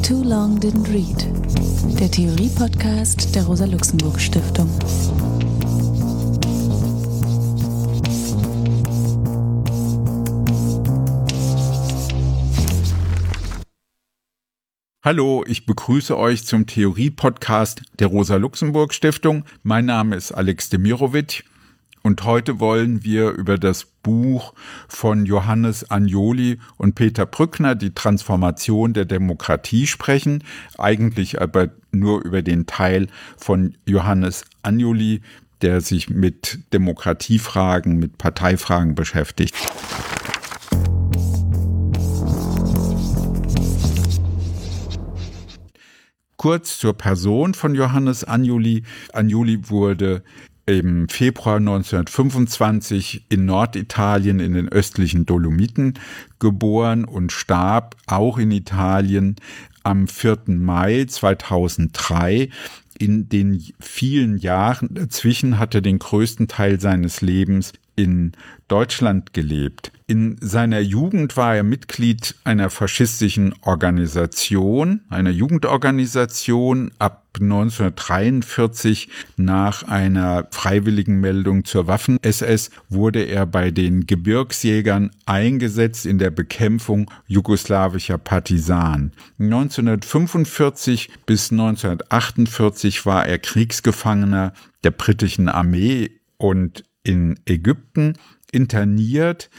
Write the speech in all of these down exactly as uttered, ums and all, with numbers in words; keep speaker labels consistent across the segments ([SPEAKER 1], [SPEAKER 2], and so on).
[SPEAKER 1] Too Long Didn't Read, der Theorie-Podcast der Rosa-Luxemburg-Stiftung.
[SPEAKER 2] Hallo, ich begrüße euch zum Theorie-Podcast der Rosa-Luxemburg-Stiftung. Mein Name ist Alex Demirovic und heute wollen wir über das Buch von Johannes Agnoli und Peter Brückner, die Transformation der Demokratie, sprechen. Eigentlich aber nur über den Teil von Johannes Agnoli, der sich mit Demokratiefragen, mit Parteifragen beschäftigt. Kurz zur Person von Johannes Agnoli. Agnoli wurde im Februar neunzehnhundertfünfundzwanzig in Norditalien in den östlichen Dolomiten geboren und starb auch in Italien am vierten Mai zweitausenddrei. In den vielen Jahren dazwischen hat er den größten Teil seines Lebens in Deutschland gelebt. In seiner Jugend war er Mitglied einer faschistischen Organisation, einer Jugendorganisation. Ab neunzehnhundertdreiundvierzig, nach einer Freiwilligenmeldung zur Waffen-S S, wurde er bei den Gebirgsjägern eingesetzt in der Bekämpfung jugoslawischer Partisanen. neunzehnhundertfünfundvierzig bis neunzehnhundertachtundvierzig war er Kriegsgefangener der britischen Armee und in Ägypten, interniert.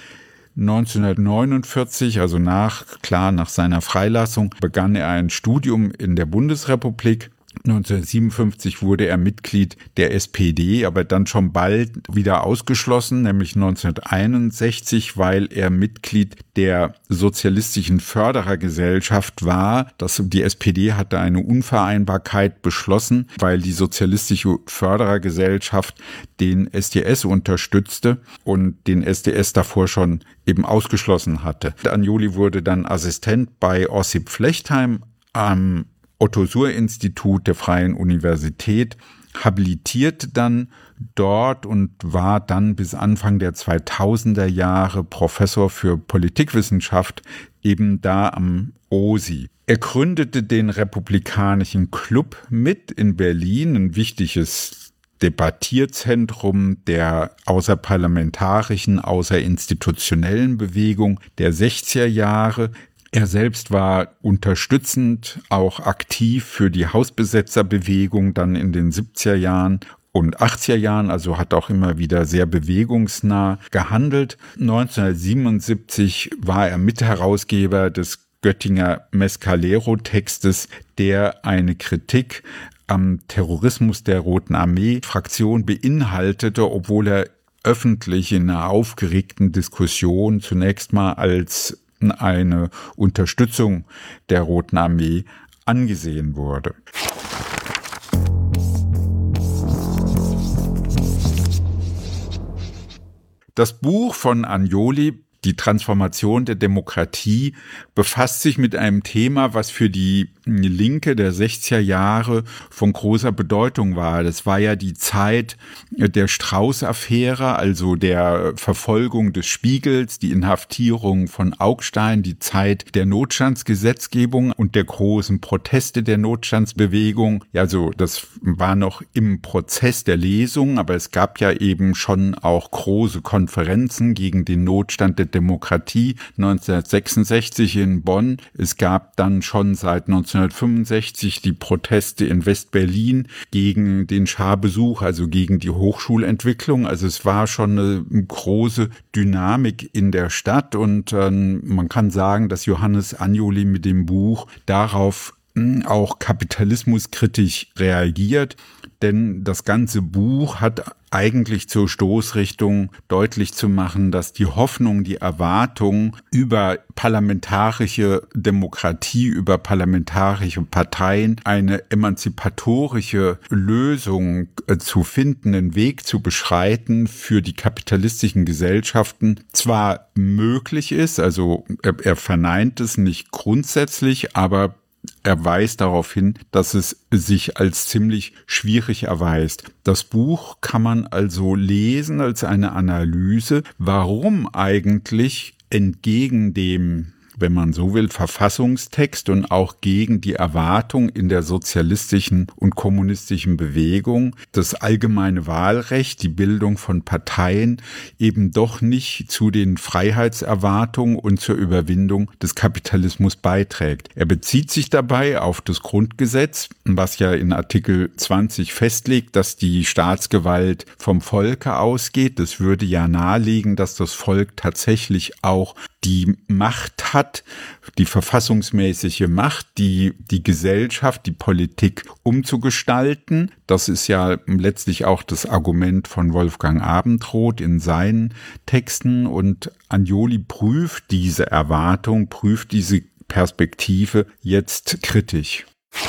[SPEAKER 2] neunzehnhundertneunundvierzig, also nach, klar, nach seiner Freilassung, begann er ein Studium in der Bundesrepublik. neunzehnhundertsiebenundfünfzig wurde er Mitglied der S P D, aber dann schon bald wieder ausgeschlossen, nämlich neunzehnhunderteinundsechzig, weil er Mitglied der Sozialistischen Förderergesellschaft war. Das, die S P D hatte eine Unvereinbarkeit beschlossen, weil die Sozialistische Förderergesellschaft den S D S unterstützte und den S D S davor schon eben ausgeschlossen hatte. Agnoli wurde dann Assistent bei Ossip Flechtheim am Otto-Suhr-Institut der Freien Universität, habilitierte dann dort und war dann bis Anfang der zweitausender Jahre Professor für Politikwissenschaft eben da am O S I. Er gründete den Republikanischen Club mit in Berlin, ein wichtiges Debattierzentrum der außerparlamentarischen, außerinstitutionellen Bewegung der sechziger Jahre. Er selbst war unterstützend auch aktiv für die Hausbesetzerbewegung dann in den siebziger Jahren und achtziger Jahren, also hat auch immer wieder sehr bewegungsnah gehandelt. neunzehnhundertsiebenundsiebzig war er Mitherausgeber des Göttinger Mescalero-Textes, der eine Kritik am Terrorismus der Roten Armee-Fraktion beinhaltete, obwohl er öffentlich in einer aufgeregten Diskussion zunächst mal als eine Unterstützung der Roten Armee angesehen wurde. Das Buch von Agnoli, Die Transformation der Demokratie, befasst sich mit einem Thema, was für die Linke der sechziger Jahre von großer Bedeutung war. Das war ja die Zeit der Strauß-Affäre, also der Verfolgung des Spiegels, die Inhaftierung von Augstein, die Zeit der Notstandsgesetzgebung und der großen Proteste der Notstandsbewegung. Ja, also das war noch im Prozess der Lesung, aber es gab ja eben schon auch große Konferenzen gegen den Notstand der Demokratie neunzehnhundertsechsundsechzig in Bonn. Es gab dann schon seit neunzehnhundertfünfundsechzig die Proteste in West-Berlin gegen den Scharbesuch, also gegen die Hochschulentwicklung. Also es war schon eine große Dynamik in der Stadt und äh, man kann sagen, dass Johannes Agnoli mit dem Buch darauf mh, auch kapitalismuskritisch reagiert. Denn das ganze Buch hat eigentlich zur Stoßrichtung deutlich zu machen, dass die Hoffnung, die Erwartung über parlamentarische Demokratie, über parlamentarische Parteien, eine emanzipatorische Lösung zu finden, einen Weg zu beschreiten für die kapitalistischen Gesellschaften zwar möglich ist, also er, er verneint es nicht grundsätzlich, aber er weist darauf hin, dass es sich als ziemlich schwierig erweist. Das Buch kann man also lesen als eine Analyse, warum eigentlich entgegen dem wenn man so will, Verfassungstext und auch gegen die Erwartung in der sozialistischen und kommunistischen Bewegung, das allgemeine Wahlrecht, die Bildung von Parteien eben doch nicht zu den Freiheitserwartungen und zur Überwindung des Kapitalismus beiträgt. Er bezieht sich dabei auf das Grundgesetz, was ja in Artikel zwanzig festlegt, dass die Staatsgewalt vom Volke ausgeht. Das würde ja nahelegen, dass das Volk tatsächlich auch die Macht hat, die verfassungsmäßige Macht, die die Gesellschaft, die Politik umzugestalten. Das ist ja letztlich auch das Argument von Wolfgang Abendroth in seinen Texten. Und Agnoli prüft diese Erwartung, prüft diese Perspektive jetzt kritisch.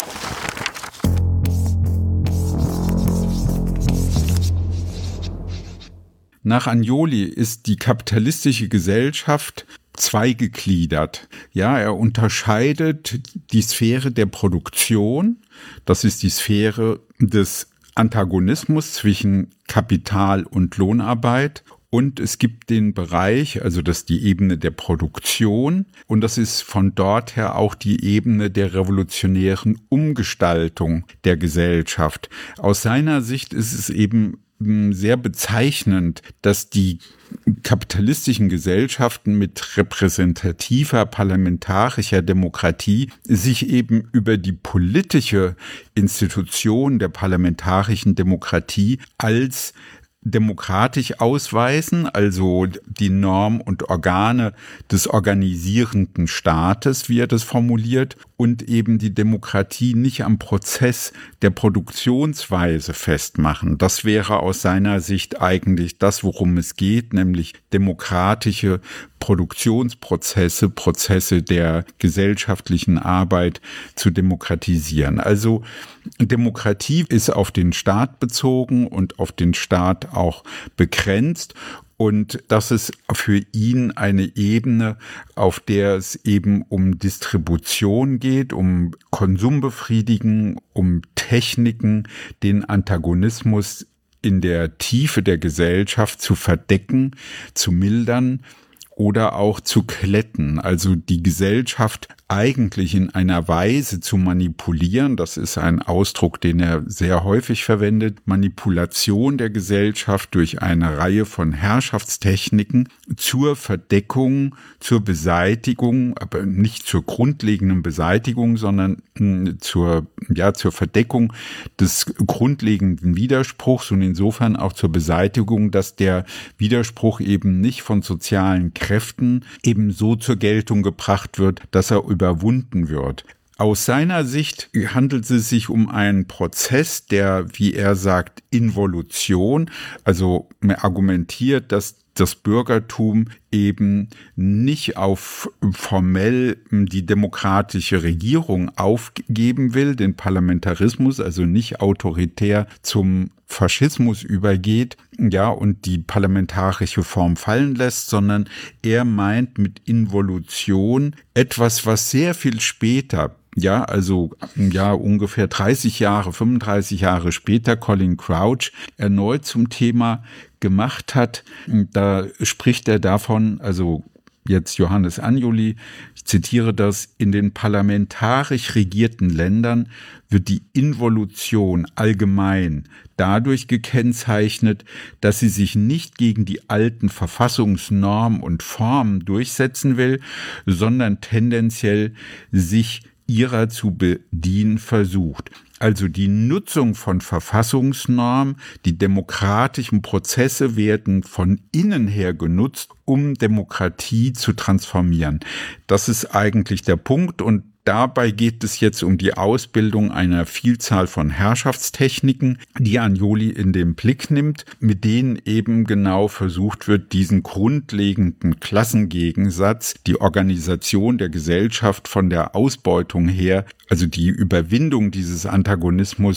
[SPEAKER 2] Nach Agnoli ist die kapitalistische Gesellschaft zweigegliedert. Ja, er unterscheidet die Sphäre der Produktion, das ist die Sphäre des Antagonismus zwischen Kapital und Lohnarbeit. Und es gibt den Bereich, also das ist die Ebene der Produktion, und das ist von dort her auch die Ebene der revolutionären Umgestaltung der Gesellschaft. Aus seiner Sicht ist es eben sehr bezeichnend, dass die kapitalistischen Gesellschaften mit repräsentativer parlamentarischer Demokratie sich eben über die politische Institution der parlamentarischen Demokratie als demokratisch ausweisen, also die Norm und Organe des organisierenden Staates, wie er das formuliert, und eben die Demokratie nicht am Prozess der Produktionsweise festmachen. Das wäre aus seiner Sicht eigentlich das, worum es geht, nämlich demokratische Produktionsprozesse, Prozesse der gesellschaftlichen Arbeit zu demokratisieren. Also Demokratie ist auf den Staat bezogen und auf den Staat auch begrenzt. Und das ist für ihn eine Ebene, auf der es eben um Distribution geht, um Konsumbefriedigen, um Techniken, den Antagonismus in der Tiefe der Gesellschaft zu verdecken, zu mildern oder auch zu glätten, also die Gesellschaft eigentlich in einer Weise zu manipulieren. Das ist ein Ausdruck, den er sehr häufig verwendet. Manipulation der Gesellschaft durch eine Reihe von Herrschaftstechniken zur Verdeckung, zur Beseitigung, aber nicht zur grundlegenden Beseitigung, sondern zur, ja, zur Verdeckung des grundlegenden Widerspruchs und insofern auch zur Beseitigung, dass der Widerspruch eben nicht von sozialen Kräften eben so zur Geltung gebracht wird, dass er überwunden wird. Aus seiner Sicht handelt es sich um einen Prozess der, wie er sagt, Involution. Also er argumentiert, dass das Bürgertum eben nicht auf formell die demokratische Regierung aufgeben will, den Parlamentarismus, also nicht autoritär zum Faschismus übergeht, ja, und die parlamentarische Form fallen lässt, sondern er meint mit Involution etwas, was sehr viel später, ja, also ja, ungefähr dreißig Jahre, fünfunddreißig Jahre später Colin Crouch erneut zum Thema gemacht hat. Da spricht er davon, also jetzt Johannes Agnoli, ich zitiere das: In den parlamentarisch regierten Ländern wird die Involution allgemein dadurch gekennzeichnet, dass sie sich nicht gegen die alten Verfassungsnormen und Formen durchsetzen will, sondern tendenziell sich ihrer zu bedienen versucht. Also die Nutzung von Verfassungsnormen, die demokratischen Prozesse werden von innen her genutzt, um Demokratie zu transformieren. Das ist eigentlich der Punkt, und dabei geht es jetzt um die Ausbildung einer Vielzahl von Herrschaftstechniken, die Agnoli in den Blick nimmt, mit denen eben genau versucht wird, diesen grundlegenden Klassengegensatz, die Organisation der Gesellschaft von der Ausbeutung her, also die Überwindung dieses Antagonismus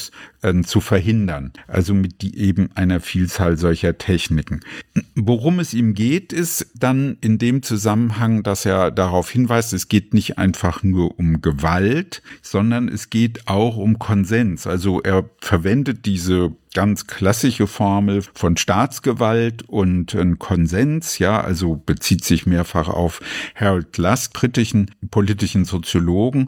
[SPEAKER 2] äh, zu verhindern. Also mit die eben einer Vielzahl solcher Techniken. Worum es ihm geht, ist dann in dem Zusammenhang, dass er darauf hinweist, es geht nicht einfach nur um Gewalt, sondern es geht auch um Konsens. Also er verwendet diese ganz klassische Formel von Staatsgewalt und äh, Konsens, ja, also bezieht sich mehrfach auf Harold Lusk, britischen politischen Soziologen.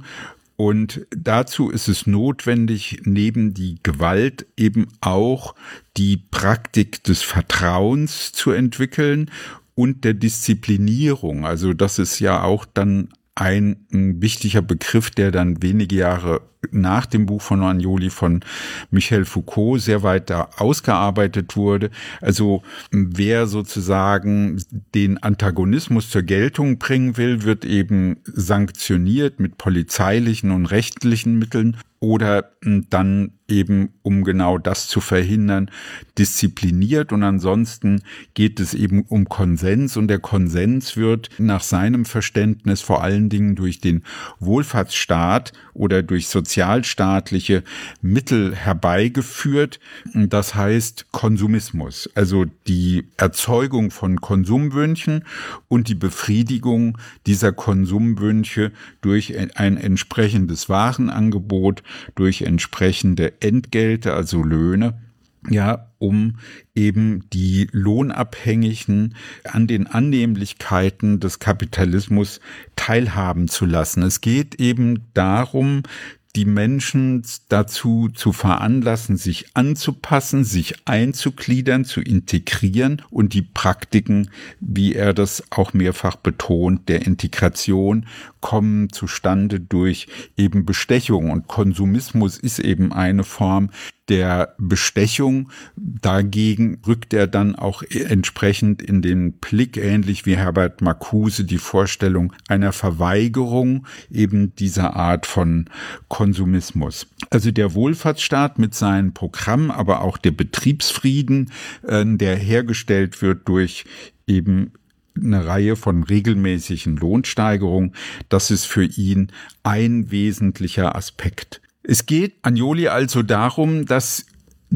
[SPEAKER 2] Und dazu ist es notwendig, neben die Gewalt eben auch die Praktik des Vertrauens zu entwickeln und der Disziplinierung. Also das ist ja auch dann ein, ein wichtiger Begriff, der dann wenige Jahre nach dem Buch von Agnoli von Michel Foucault sehr weiter ausgearbeitet wurde. Also wer sozusagen den Antagonismus zur Geltung bringen will, wird eben sanktioniert mit polizeilichen und rechtlichen Mitteln oder dann eben, um genau das zu verhindern, diszipliniert. Und ansonsten geht es eben um Konsens. Und der Konsens wird nach seinem Verständnis vor allen Dingen durch den Wohlfahrtsstaat oder durch sozialstaatliche Mittel herbeigeführt. Das heißt Konsumismus, also die Erzeugung von Konsumwünschen und die Befriedigung dieser Konsumwünsche durch ein entsprechendes Warenangebot, durch entsprechende Entgelte, also Löhne, ja, um eben die Lohnabhängigen an den Annehmlichkeiten des Kapitalismus teilhaben zu lassen. Es geht eben darum, die Menschen dazu zu veranlassen, sich anzupassen, sich einzugliedern, zu integrieren und die Praktiken, wie er das auch mehrfach betont, der Integration kommen zustande durch eben Bestechung. Und Konsumismus ist eben eine Form der Bestechung. Dagegen rückt er dann auch entsprechend in den Blick, ähnlich wie Herbert Marcuse, die Vorstellung einer Verweigerung eben dieser Art von Konsumismus. Also der Wohlfahrtsstaat mit seinem Programm, aber auch der Betriebsfrieden, äh, der hergestellt wird durch eben eine Reihe von regelmäßigen Lohnsteigerungen, das ist für ihn ein wesentlicher Aspekt. Es geht Agnoli also darum, dass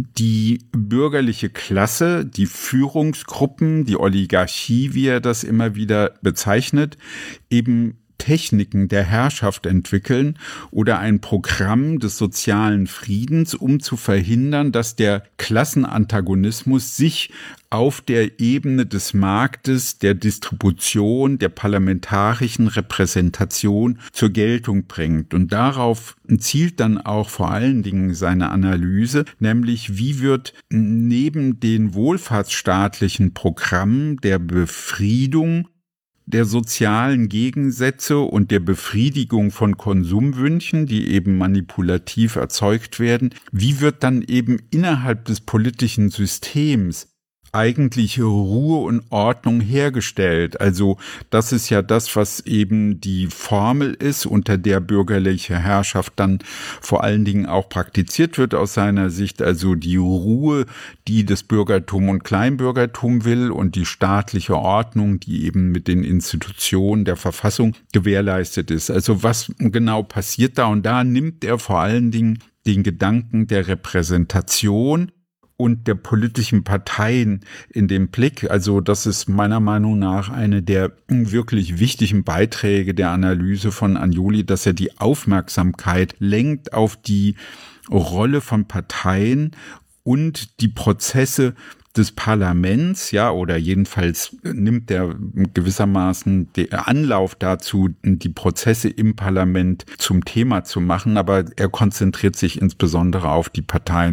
[SPEAKER 2] die bürgerliche Klasse, die Führungsgruppen, die Oligarchie, wie er das immer wieder bezeichnet, eben Techniken der Herrschaft entwickeln oder ein Programm des sozialen Friedens, um zu verhindern, dass der Klassenantagonismus sich auf der Ebene des Marktes, der Distribution, der parlamentarischen Repräsentation zur Geltung bringt. Und darauf zielt dann auch vor allen Dingen seine Analyse, nämlich wie wird neben den wohlfahrtsstaatlichen Programmen der Befriedung der sozialen Gegensätze und der Befriedigung von Konsumwünschen, die eben manipulativ erzeugt werden, wie wird dann eben innerhalb des politischen Systems eigentliche Ruhe und Ordnung hergestellt. Also das ist ja das, was eben die Formel ist, unter der bürgerliche Herrschaft dann vor allen Dingen auch praktiziert wird aus seiner Sicht. Also die Ruhe, die das Bürgertum und Kleinbürgertum will und die staatliche Ordnung, die eben mit den Institutionen der Verfassung gewährleistet ist. Also was genau passiert da? Und da nimmt er vor allen Dingen den Gedanken der Repräsentation und der politischen Parteien in den Blick. Also das ist meiner Meinung nach eine der wirklich wichtigen Beiträge der Analyse von Agnoli, dass er die Aufmerksamkeit lenkt auf die Rolle von Parteien und die Prozesse des Parlaments, ja, oder jedenfalls nimmt er gewissermaßen den Anlauf dazu, die Prozesse im Parlament zum Thema zu machen, aber er konzentriert sich insbesondere auf die Parteien.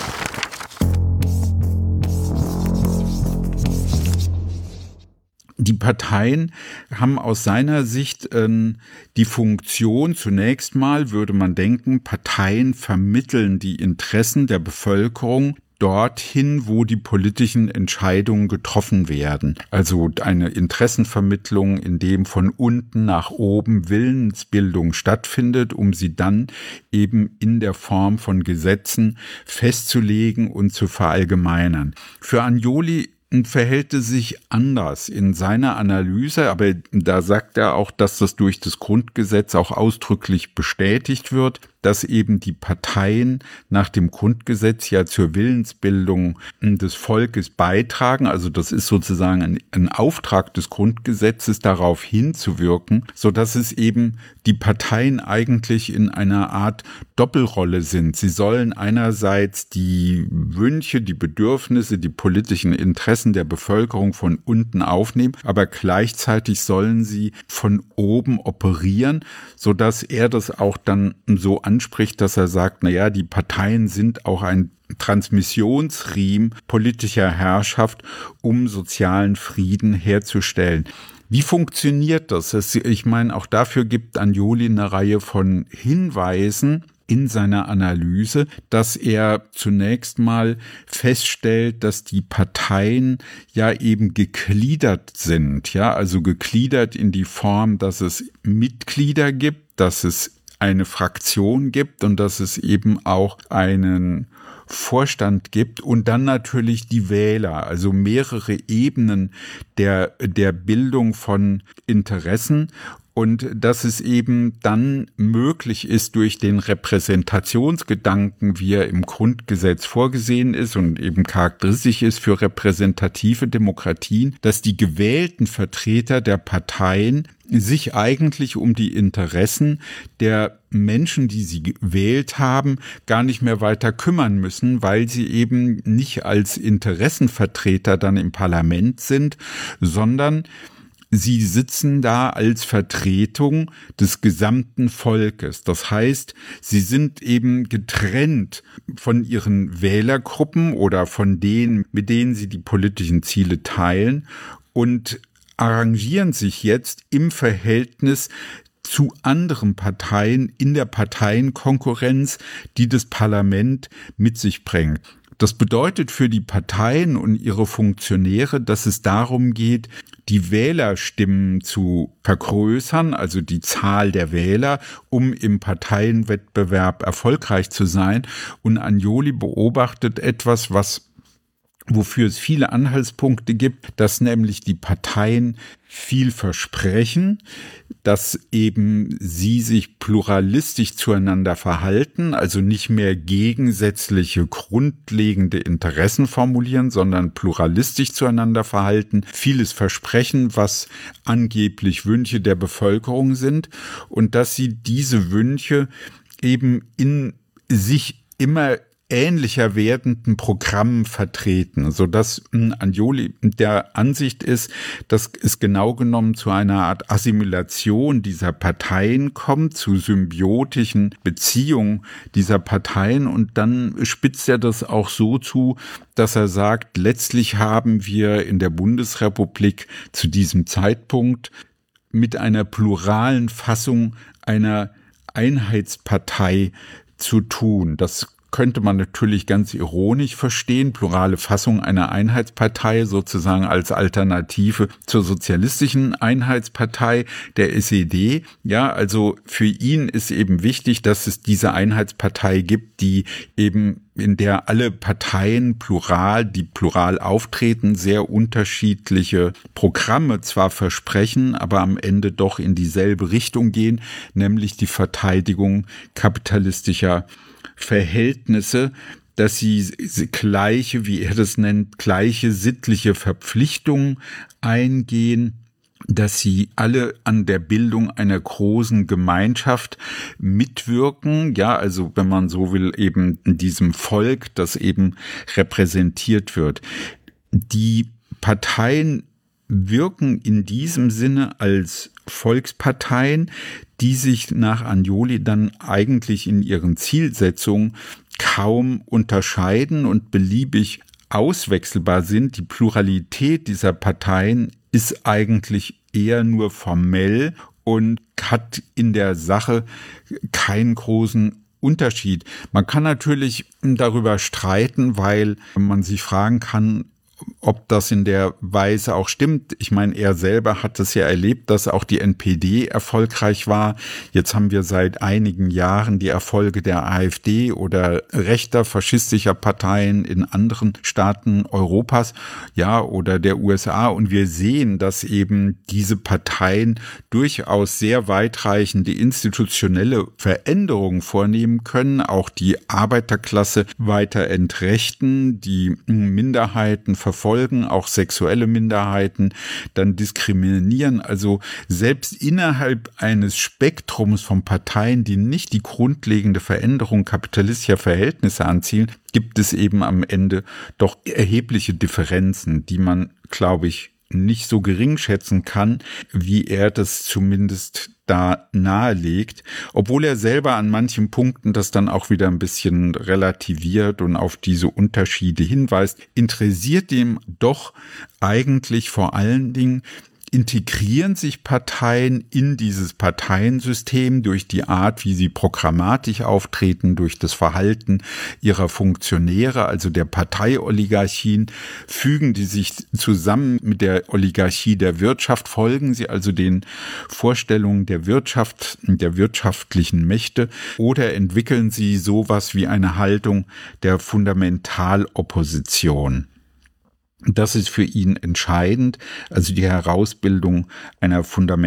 [SPEAKER 2] Die Parteien haben aus seiner Sicht äh, die Funktion, zunächst mal würde man denken, Parteien vermitteln die Interessen der Bevölkerung dorthin, wo die politischen Entscheidungen getroffen werden. Also eine Interessenvermittlung, in dem von unten nach oben Willensbildung stattfindet, um sie dann eben in der Form von Gesetzen festzulegen und zu verallgemeinern. Für Agnoli verhält es sich anders in seiner Analyse, aber da sagt er auch, dass das durch das Grundgesetz auch ausdrücklich bestätigt wird. dass eben die Parteien nach dem Grundgesetz ja zur Willensbildung des Volkes beitragen. Also das ist sozusagen ein, ein Auftrag des Grundgesetzes, darauf hinzuwirken, sodass es eben die Parteien eigentlich in einer Art Doppelrolle sind. Sie sollen einerseits die Wünsche, die Bedürfnisse, die politischen Interessen der Bevölkerung von unten aufnehmen, aber gleichzeitig sollen sie von oben operieren, sodass er das auch dann so anspricht, dass er sagt, na ja, die Parteien sind auch ein Transmissionsriemen politischer Herrschaft, um sozialen Frieden herzustellen. Wie funktioniert das? Ich meine, auch dafür gibt Anjoli eine Reihe von Hinweisen in seiner Analyse, dass er zunächst mal feststellt, dass die Parteien ja eben gegliedert sind, ja, also gegliedert in die Form, dass es Mitglieder gibt, dass es eine Fraktion gibt und dass es eben auch einen Vorstand gibt und dann natürlich die Wähler, also mehrere Ebenen der, der Bildung von Interessen. Und dass es eben dann möglich ist, durch den Repräsentationsgedanken, wie er im Grundgesetz vorgesehen ist und eben charakteristisch ist für repräsentative Demokratien, dass die gewählten Vertreter der Parteien sich eigentlich um die Interessen der Menschen, die sie gewählt haben, gar nicht mehr weiter kümmern müssen, weil sie eben nicht als Interessenvertreter dann im Parlament sind, sondern sie sitzen da als Vertretung des gesamten Volkes. Das heißt, sie sind eben getrennt von ihren Wählergruppen oder von denen, mit denen sie die politischen Ziele teilen und arrangieren sich jetzt im Verhältnis zu anderen Parteien in der Parteienkonkurrenz, die das Parlament mit sich bringt. Das bedeutet für die Parteien und ihre Funktionäre, dass es darum geht, die Wählerstimmen zu vergrößern, also die Zahl der Wähler, um im Parteienwettbewerb erfolgreich zu sein. Und Anjoli beobachtet etwas, was wofür es viele Anhaltspunkte gibt, dass nämlich die Parteien viel versprechen, dass eben sie sich pluralistisch zueinander verhalten, also nicht mehr gegensätzliche, grundlegende Interessen formulieren, sondern pluralistisch zueinander verhalten, vieles versprechen, was angeblich Wünsche der Bevölkerung sind und dass sie diese Wünsche eben in sich immer ähnlicher werdenden Programmen vertreten, sodass Anjoli der Ansicht ist, dass es genau genommen zu einer Art Assimilation dieser Parteien kommt, zu symbiotischen Beziehungen dieser Parteien und dann spitzt er das auch so zu, dass er sagt, letztlich haben wir in der Bundesrepublik zu diesem Zeitpunkt mit einer pluralen Fassung einer Einheitspartei zu tun. Das könnte man natürlich ganz ironisch verstehen, plurale Fassung einer Einheitspartei sozusagen als Alternative zur sozialistischen Einheitspartei der S E D. Ja, also für ihn ist eben wichtig, dass es diese Einheitspartei gibt, die eben in der alle Parteien plural, die plural auftreten, sehr unterschiedliche Programme zwar versprechen, aber am Ende doch in dieselbe Richtung gehen, nämlich die Verteidigung kapitalistischer Verhältnisse, dass sie gleiche, wie er das nennt, gleiche sittliche Verpflichtungen eingehen, dass sie alle an der Bildung einer großen Gemeinschaft mitwirken, ja, also wenn man so will, eben in diesem Volk, das eben repräsentiert wird. Die Parteien wirken in diesem Sinne als Volksparteien, die sich nach Anjoli dann eigentlich in ihren Zielsetzungen kaum unterscheiden und beliebig auswechselbar sind. Die Pluralität dieser Parteien ist eigentlich eher nur formell und hat in der Sache keinen großen Unterschied. Man kann natürlich darüber streiten, weil man sich fragen kann, ob das in der Weise auch stimmt. Ich meine, er selber hat es ja erlebt, dass auch die N P D erfolgreich war. Jetzt haben wir seit einigen Jahren die Erfolge der AfD oder rechter faschistischer Parteien in anderen Staaten Europas, ja, oder der U S A. Und wir sehen, dass eben diese Parteien durchaus sehr weitreichende institutionelle Veränderungen vornehmen können, auch die Arbeiterklasse weiter entrechten, die Minderheiten verfolgen, auch sexuelle Minderheiten, dann diskriminieren. Also selbst innerhalb eines Spektrums von Parteien, die nicht die grundlegende Veränderung kapitalistischer Verhältnisse anzielen, gibt es eben am Ende doch erhebliche Differenzen, die man, glaube ich, nicht so gering schätzen kann, wie er das zumindest da nahelegt, obwohl er selber an manchen Punkten das dann auch wieder ein bisschen relativiert und auf diese Unterschiede hinweist, interessiert ihm doch eigentlich vor allen Dingen, integrieren sich Parteien in dieses Parteiensystem durch die Art, wie sie programmatisch auftreten, durch das Verhalten ihrer Funktionäre, also der Parteioligarchien, fügen die sich zusammen mit der Oligarchie der Wirtschaft, folgen sie also den Vorstellungen der Wirtschaft, der wirtschaftlichen Mächte, oder entwickeln sie sowas wie eine Haltung der Fundamentalopposition. Das ist für ihn entscheidend, also die Herausbildung einer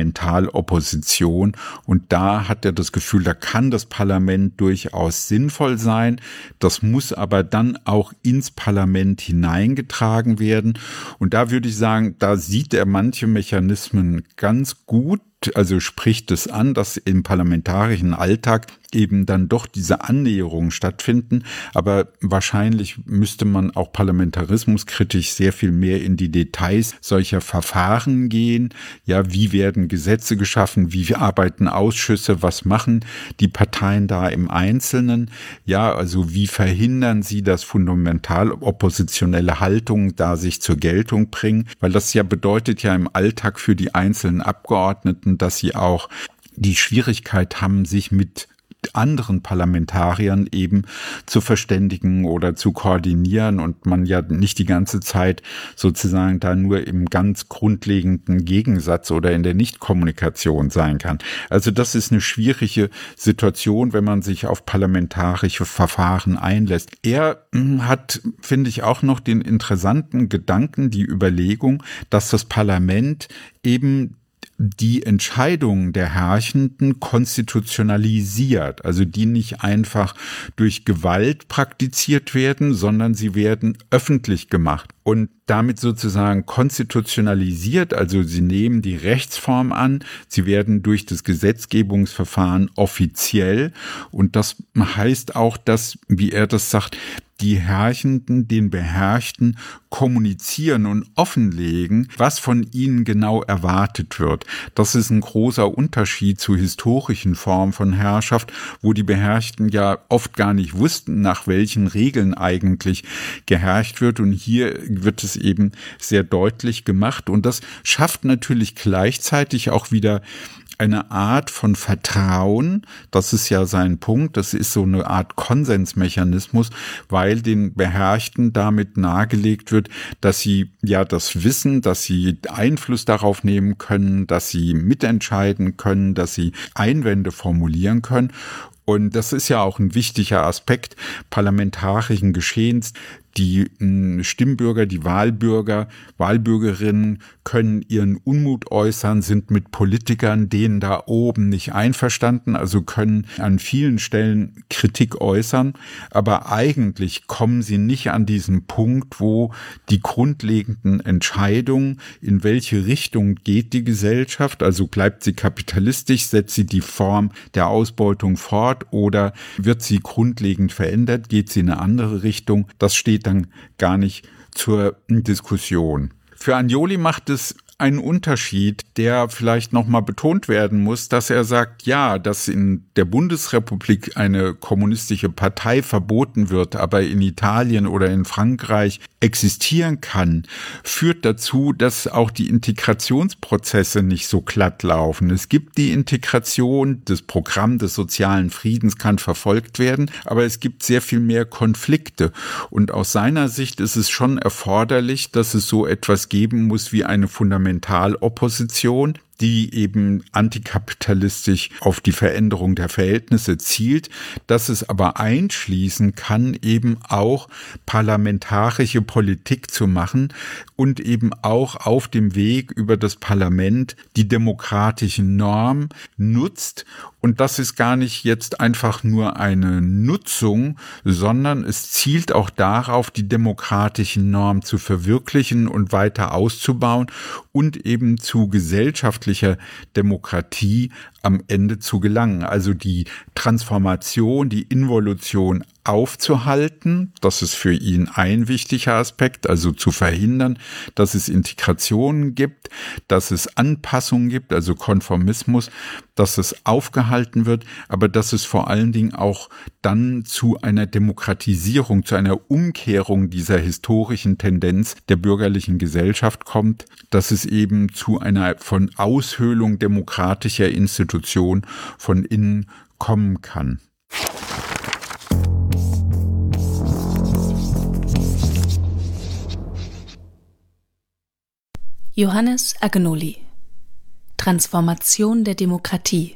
[SPEAKER 2] Fundamentalopposition. Und da hat er das Gefühl, da kann das Parlament durchaus sinnvoll sein. Das muss aber dann auch ins Parlament hineingetragen werden. Und da würde ich sagen, da sieht er manche Mechanismen ganz gut. Also spricht es an, dass im parlamentarischen Alltag eben dann doch diese Annäherungen stattfinden. Aber wahrscheinlich müsste man auch parlamentarismuskritisch sehr viel mehr in die Details solcher Verfahren gehen. Ja, wie werden Gesetze geschaffen? Wie arbeiten Ausschüsse? Was machen die Parteien da im Einzelnen? Ja, also wie verhindern sie, dass fundamental oppositionelle Haltungen da sich zur Geltung bringen? Weil das ja bedeutet ja im Alltag für die einzelnen Abgeordneten, dass sie auch die Schwierigkeit haben, sich mit anderen Parlamentariern eben zu verständigen oder zu koordinieren und man ja nicht die ganze Zeit sozusagen da nur im ganz grundlegenden Gegensatz oder in der Nichtkommunikation sein kann. Also das ist eine schwierige Situation, wenn man sich auf parlamentarische Verfahren einlässt. Er hat, finde ich, auch noch den interessanten Gedanken, die Überlegung, dass das Parlament eben die Entscheidungen der Herrschenden konstitutionalisiert, also die nicht einfach durch Gewalt praktiziert werden, sondern sie werden öffentlich gemacht und damit sozusagen konstitutionalisiert, also sie nehmen die Rechtsform an, sie werden durch das Gesetzgebungsverfahren offiziell und das heißt auch, dass, wie er das sagt, die Herrschenden den Beherrschten kommunizieren und offenlegen, was von ihnen genau erwartet wird. Das ist ein großer Unterschied zu historischen Formen von Herrschaft, wo die Beherrschten ja oft gar nicht wussten, nach welchen Regeln eigentlich geherrscht wird. Und hier wird es eben sehr deutlich gemacht. Und das schafft natürlich gleichzeitig auch wieder eine Art von Vertrauen, das ist ja sein Punkt, das ist so eine Art Konsensmechanismus, weil den Beherrschten damit nahegelegt wird, dass sie ja das wissen, dass sie Einfluss darauf nehmen können, dass sie mitentscheiden können, dass sie Einwände formulieren können. Und das ist ja auch ein wichtiger Aspekt parlamentarischen Geschehens. Die Stimmbürger, die Wahlbürger, Wahlbürgerinnen können ihren Unmut äußern, sind mit Politikern, denen da oben nicht einverstanden, also können an vielen Stellen Kritik äußern, aber eigentlich kommen sie nicht an diesen Punkt, wo die grundlegenden Entscheidungen, in welche Richtung geht die Gesellschaft, also bleibt sie kapitalistisch, setzt sie die Form der Ausbeutung fort oder wird sie grundlegend verändert, geht sie in eine andere Richtung, das steht dann gar nicht zur Diskussion. Für Agnoli macht es einen Unterschied, der vielleicht nochmal betont werden muss, dass er sagt, ja, dass in der Bundesrepublik eine kommunistische Partei verboten wird, aber in Italien oder in Frankreich existieren kann, führt dazu, dass auch die Integrationsprozesse nicht so glatt laufen. Es gibt die Integration, das Programm des sozialen Friedens kann verfolgt werden, aber es gibt sehr viel mehr Konflikte. Und aus seiner Sicht ist es schon erforderlich, dass es so etwas geben muss wie eine Fundamentalopposition, die eben antikapitalistisch auf die Veränderung der Verhältnisse zielt, dass es aber einschließen kann, eben auch parlamentarische Politik zu machen und eben auch auf dem Weg über das Parlament die demokratischen Normen nutzt. Und das ist gar nicht jetzt einfach nur eine Nutzung, sondern es zielt auch darauf, die demokratischen Normen zu verwirklichen und weiter auszubauen und eben zu gesellschaftlichen Demokratie am Ende zu gelangen. Also die Transformation, die Involution aufzuhalten, das ist für ihn ein wichtiger Aspekt, also zu verhindern, dass es Integrationen gibt, dass es Anpassungen gibt, also Konformismus, dass es aufgehalten wird, aber dass es vor allen Dingen auch dann zu einer Demokratisierung, zu einer Umkehrung dieser historischen Tendenz der bürgerlichen Gesellschaft kommt, dass es eben zu einer von Aushöhlung demokratischer Institutionen von innen kommen kann.
[SPEAKER 1] Johannes Agnoli: Transformation der Demokratie.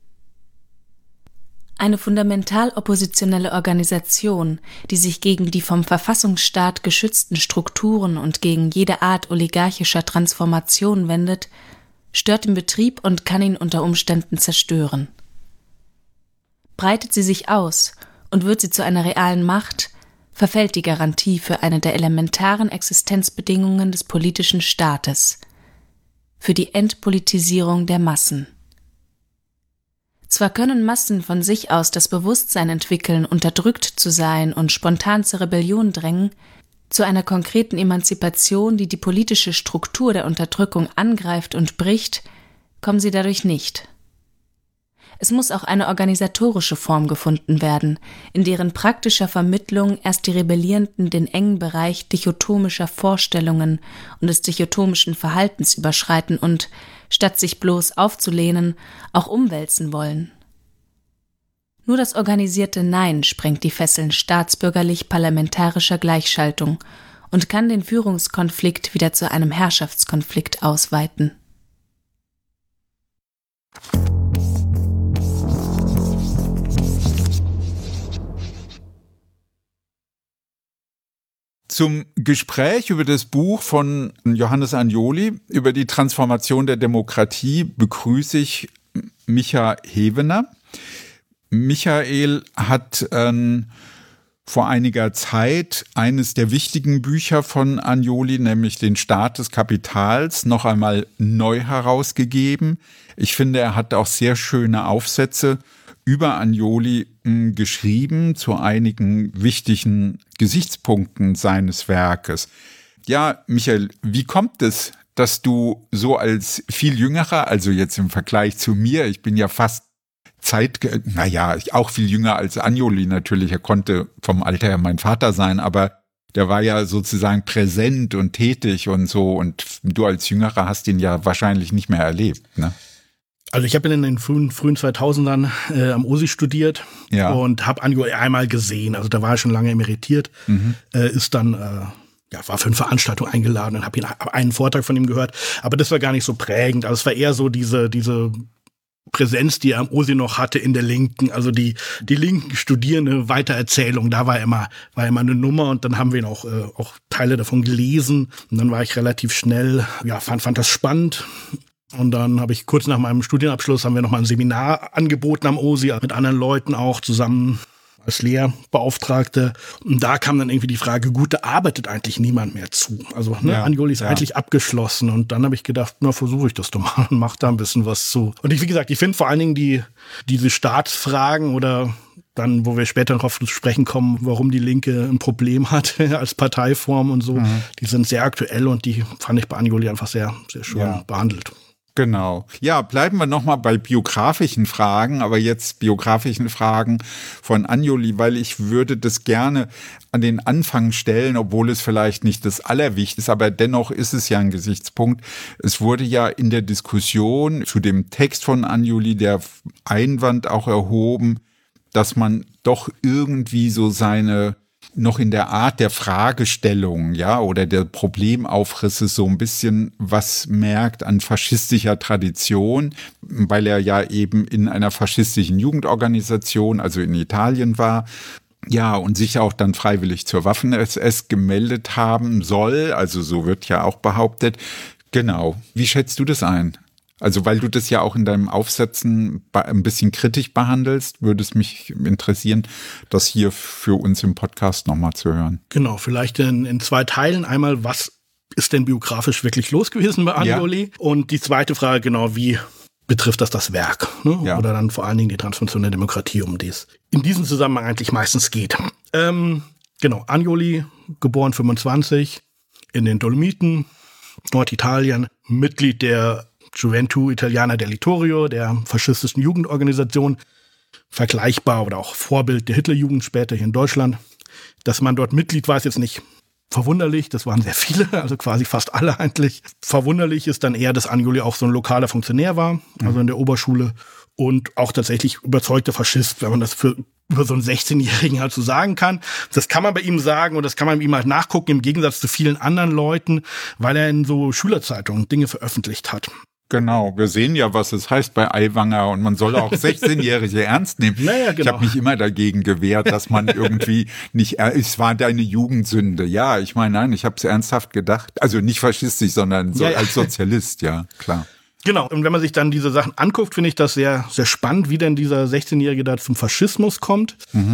[SPEAKER 1] Eine fundamental oppositionelle Organisation, die sich gegen die vom Verfassungsstaat geschützten Strukturen und gegen jede Art oligarchischer Transformation wendet, stört den Betrieb und kann ihn unter Umständen zerstören. Breitet sie sich aus und wird sie zu einer realen Macht, verfällt die Garantie für eine der elementaren Existenzbedingungen des politischen Staates, für die Entpolitisierung der Massen. Zwar können Massen von sich aus das Bewusstsein entwickeln, unterdrückt zu sein und spontan zur Rebellion drängen, zu einer konkreten Emanzipation, die die politische Struktur der Unterdrückung angreift und bricht, kommen sie dadurch nicht. Es muss auch eine organisatorische Form gefunden werden, in deren praktischer Vermittlung erst die Rebellierenden den engen Bereich dichotomischer Vorstellungen und des dichotomischen Verhaltens überschreiten und, statt sich bloß aufzulehnen, auch umwälzen wollen. Nur das organisierte Nein sprengt die Fesseln staatsbürgerlich-parlamentarischer Gleichschaltung und kann den Führungskonflikt wieder zu einem Herrschaftskonflikt ausweiten.
[SPEAKER 2] Zum Gespräch über das Buch von Johannes Agnoli über die Transformation der Demokratie begrüße ich Micha Hevener. Michael hat ähm, vor einiger Zeit eines der wichtigen Bücher von Agnoli, nämlich den Staat des Kapitals, noch einmal neu herausgegeben. Ich finde, er hat auch sehr schöne Aufsätze über Agnoli mh, geschrieben zu einigen wichtigen Gesichtspunkten seines Werkes. Ja, Michael, wie kommt es, dass du so als viel jüngerer, also jetzt im Vergleich zu mir, ich bin ja fast Zeit, naja, auch viel jünger als Agnoli natürlich, er konnte vom Alter her mein Vater sein, aber der war ja sozusagen präsent und tätig und so, und du als Jüngerer hast ihn ja wahrscheinlich nicht mehr erlebt, ne?
[SPEAKER 3] Also ich habe in den frühen, frühen zweitausendern äh, am O S I studiert, ja, und habe Agnoli einmal gesehen. Also da war er schon lange emeritiert, mhm. äh, ist dann, äh, ja, war für eine Veranstaltung eingeladen und habe ihn einen Vortrag von ihm gehört. Aber das war gar nicht so prägend. Also es war eher so diese diese Präsenz, die er am O S I noch hatte in der Linken, also die die linken Studierende Weitererzählung. Da war immer war immer eine Nummer, und dann haben wir ihn auch äh, auch Teile davon gelesen. Und dann war ich relativ schnell, ja, fand fand das spannend. Und dann habe ich kurz nach meinem Studienabschluss haben wir noch mal ein Seminar angeboten am O S I mit anderen Leuten auch zusammen als Lehrbeauftragte. Und da kam dann irgendwie die Frage, gut, da arbeitet eigentlich niemand mehr zu. Also ne, ja, Agnoli ist ja eigentlich abgeschlossen. Und dann habe ich gedacht, na, versuche ich das doch mal und mach da ein bisschen was zu. Und ich, wie gesagt, ich finde vor allen Dingen die diese Staatsfragen oder dann, wo wir später darauf zu sprechen kommen, warum die Linke ein Problem hat als Parteiform und so, mhm. die sind sehr aktuell und die fand ich bei Anjoli einfach sehr, sehr schön ja. behandelt.
[SPEAKER 2] Genau. Ja, bleiben wir nochmal bei biografischen Fragen, aber jetzt biografischen Fragen von Anjoli, weil ich würde das gerne an den Anfang stellen, obwohl es vielleicht nicht das Allerwichtigste ist, aber dennoch ist es ja ein Gesichtspunkt. Es wurde ja in der Diskussion zu dem Text von Anjoli der Einwand auch erhoben, dass man doch irgendwie so seine noch in der Art der Fragestellung, ja, oder der Problemaufrisse so ein bisschen was merkt an faschistischer Tradition, weil er ja eben in einer faschistischen Jugendorganisation, also in Italien war, ja, und sich auch dann freiwillig zur Waffen-S S gemeldet haben soll, also so wird ja auch behauptet. Genau. Wie schätzt du das ein? Also weil du das ja auch in deinem Aufsätzen ein bisschen kritisch behandelst, würde es mich interessieren, das hier für uns im Podcast nochmal zu hören.
[SPEAKER 3] Genau, vielleicht in, in zwei Teilen. Einmal, was ist denn biografisch wirklich los gewesen bei Anjoli? Ja. Und die zweite Frage, genau, wie betrifft das das Werk? Ne? Ja. Oder dann vor allen Dingen die Transformation der Demokratie, um die es in diesem Zusammenhang eigentlich meistens geht. Ähm, genau, Anjoli, geboren fünfundzwanzig, in den Dolomiten, Norditalien, Mitglied der Gioventù Italiana del Littorio, der faschistischen Jugendorganisation, vergleichbar oder auch Vorbild der Hitlerjugend später hier in Deutschland. Dass man dort Mitglied war, ist jetzt nicht verwunderlich, das waren sehr viele, also quasi fast alle eigentlich. Verwunderlich ist dann eher, dass Anjoli auch so ein lokaler Funktionär war, also in der Oberschule und auch tatsächlich überzeugter Faschist, wenn man das für über so einen sechzehnjährigen halt so sagen kann. Das kann man bei ihm sagen und das kann man bei ihm halt nachgucken, im Gegensatz zu vielen anderen Leuten, weil er in so Schülerzeitungen Dinge veröffentlicht hat.
[SPEAKER 2] Genau, wir sehen ja, was es heißt bei Aiwanger und man soll auch sechzehnjährige ernst nehmen.
[SPEAKER 3] Naja, genau.
[SPEAKER 2] Ich habe mich immer dagegen gewehrt, dass man irgendwie nicht, es war deine Jugendsünde. Ja, ich meine, nein, ich habe es ernsthaft gedacht. Also nicht faschistisch, sondern so ja, ja. als Sozialist, ja, klar.
[SPEAKER 3] Genau, und wenn man sich dann diese Sachen anguckt, finde ich das sehr, sehr spannend, wie denn dieser sechzehnjährige da zum Faschismus kommt, mhm.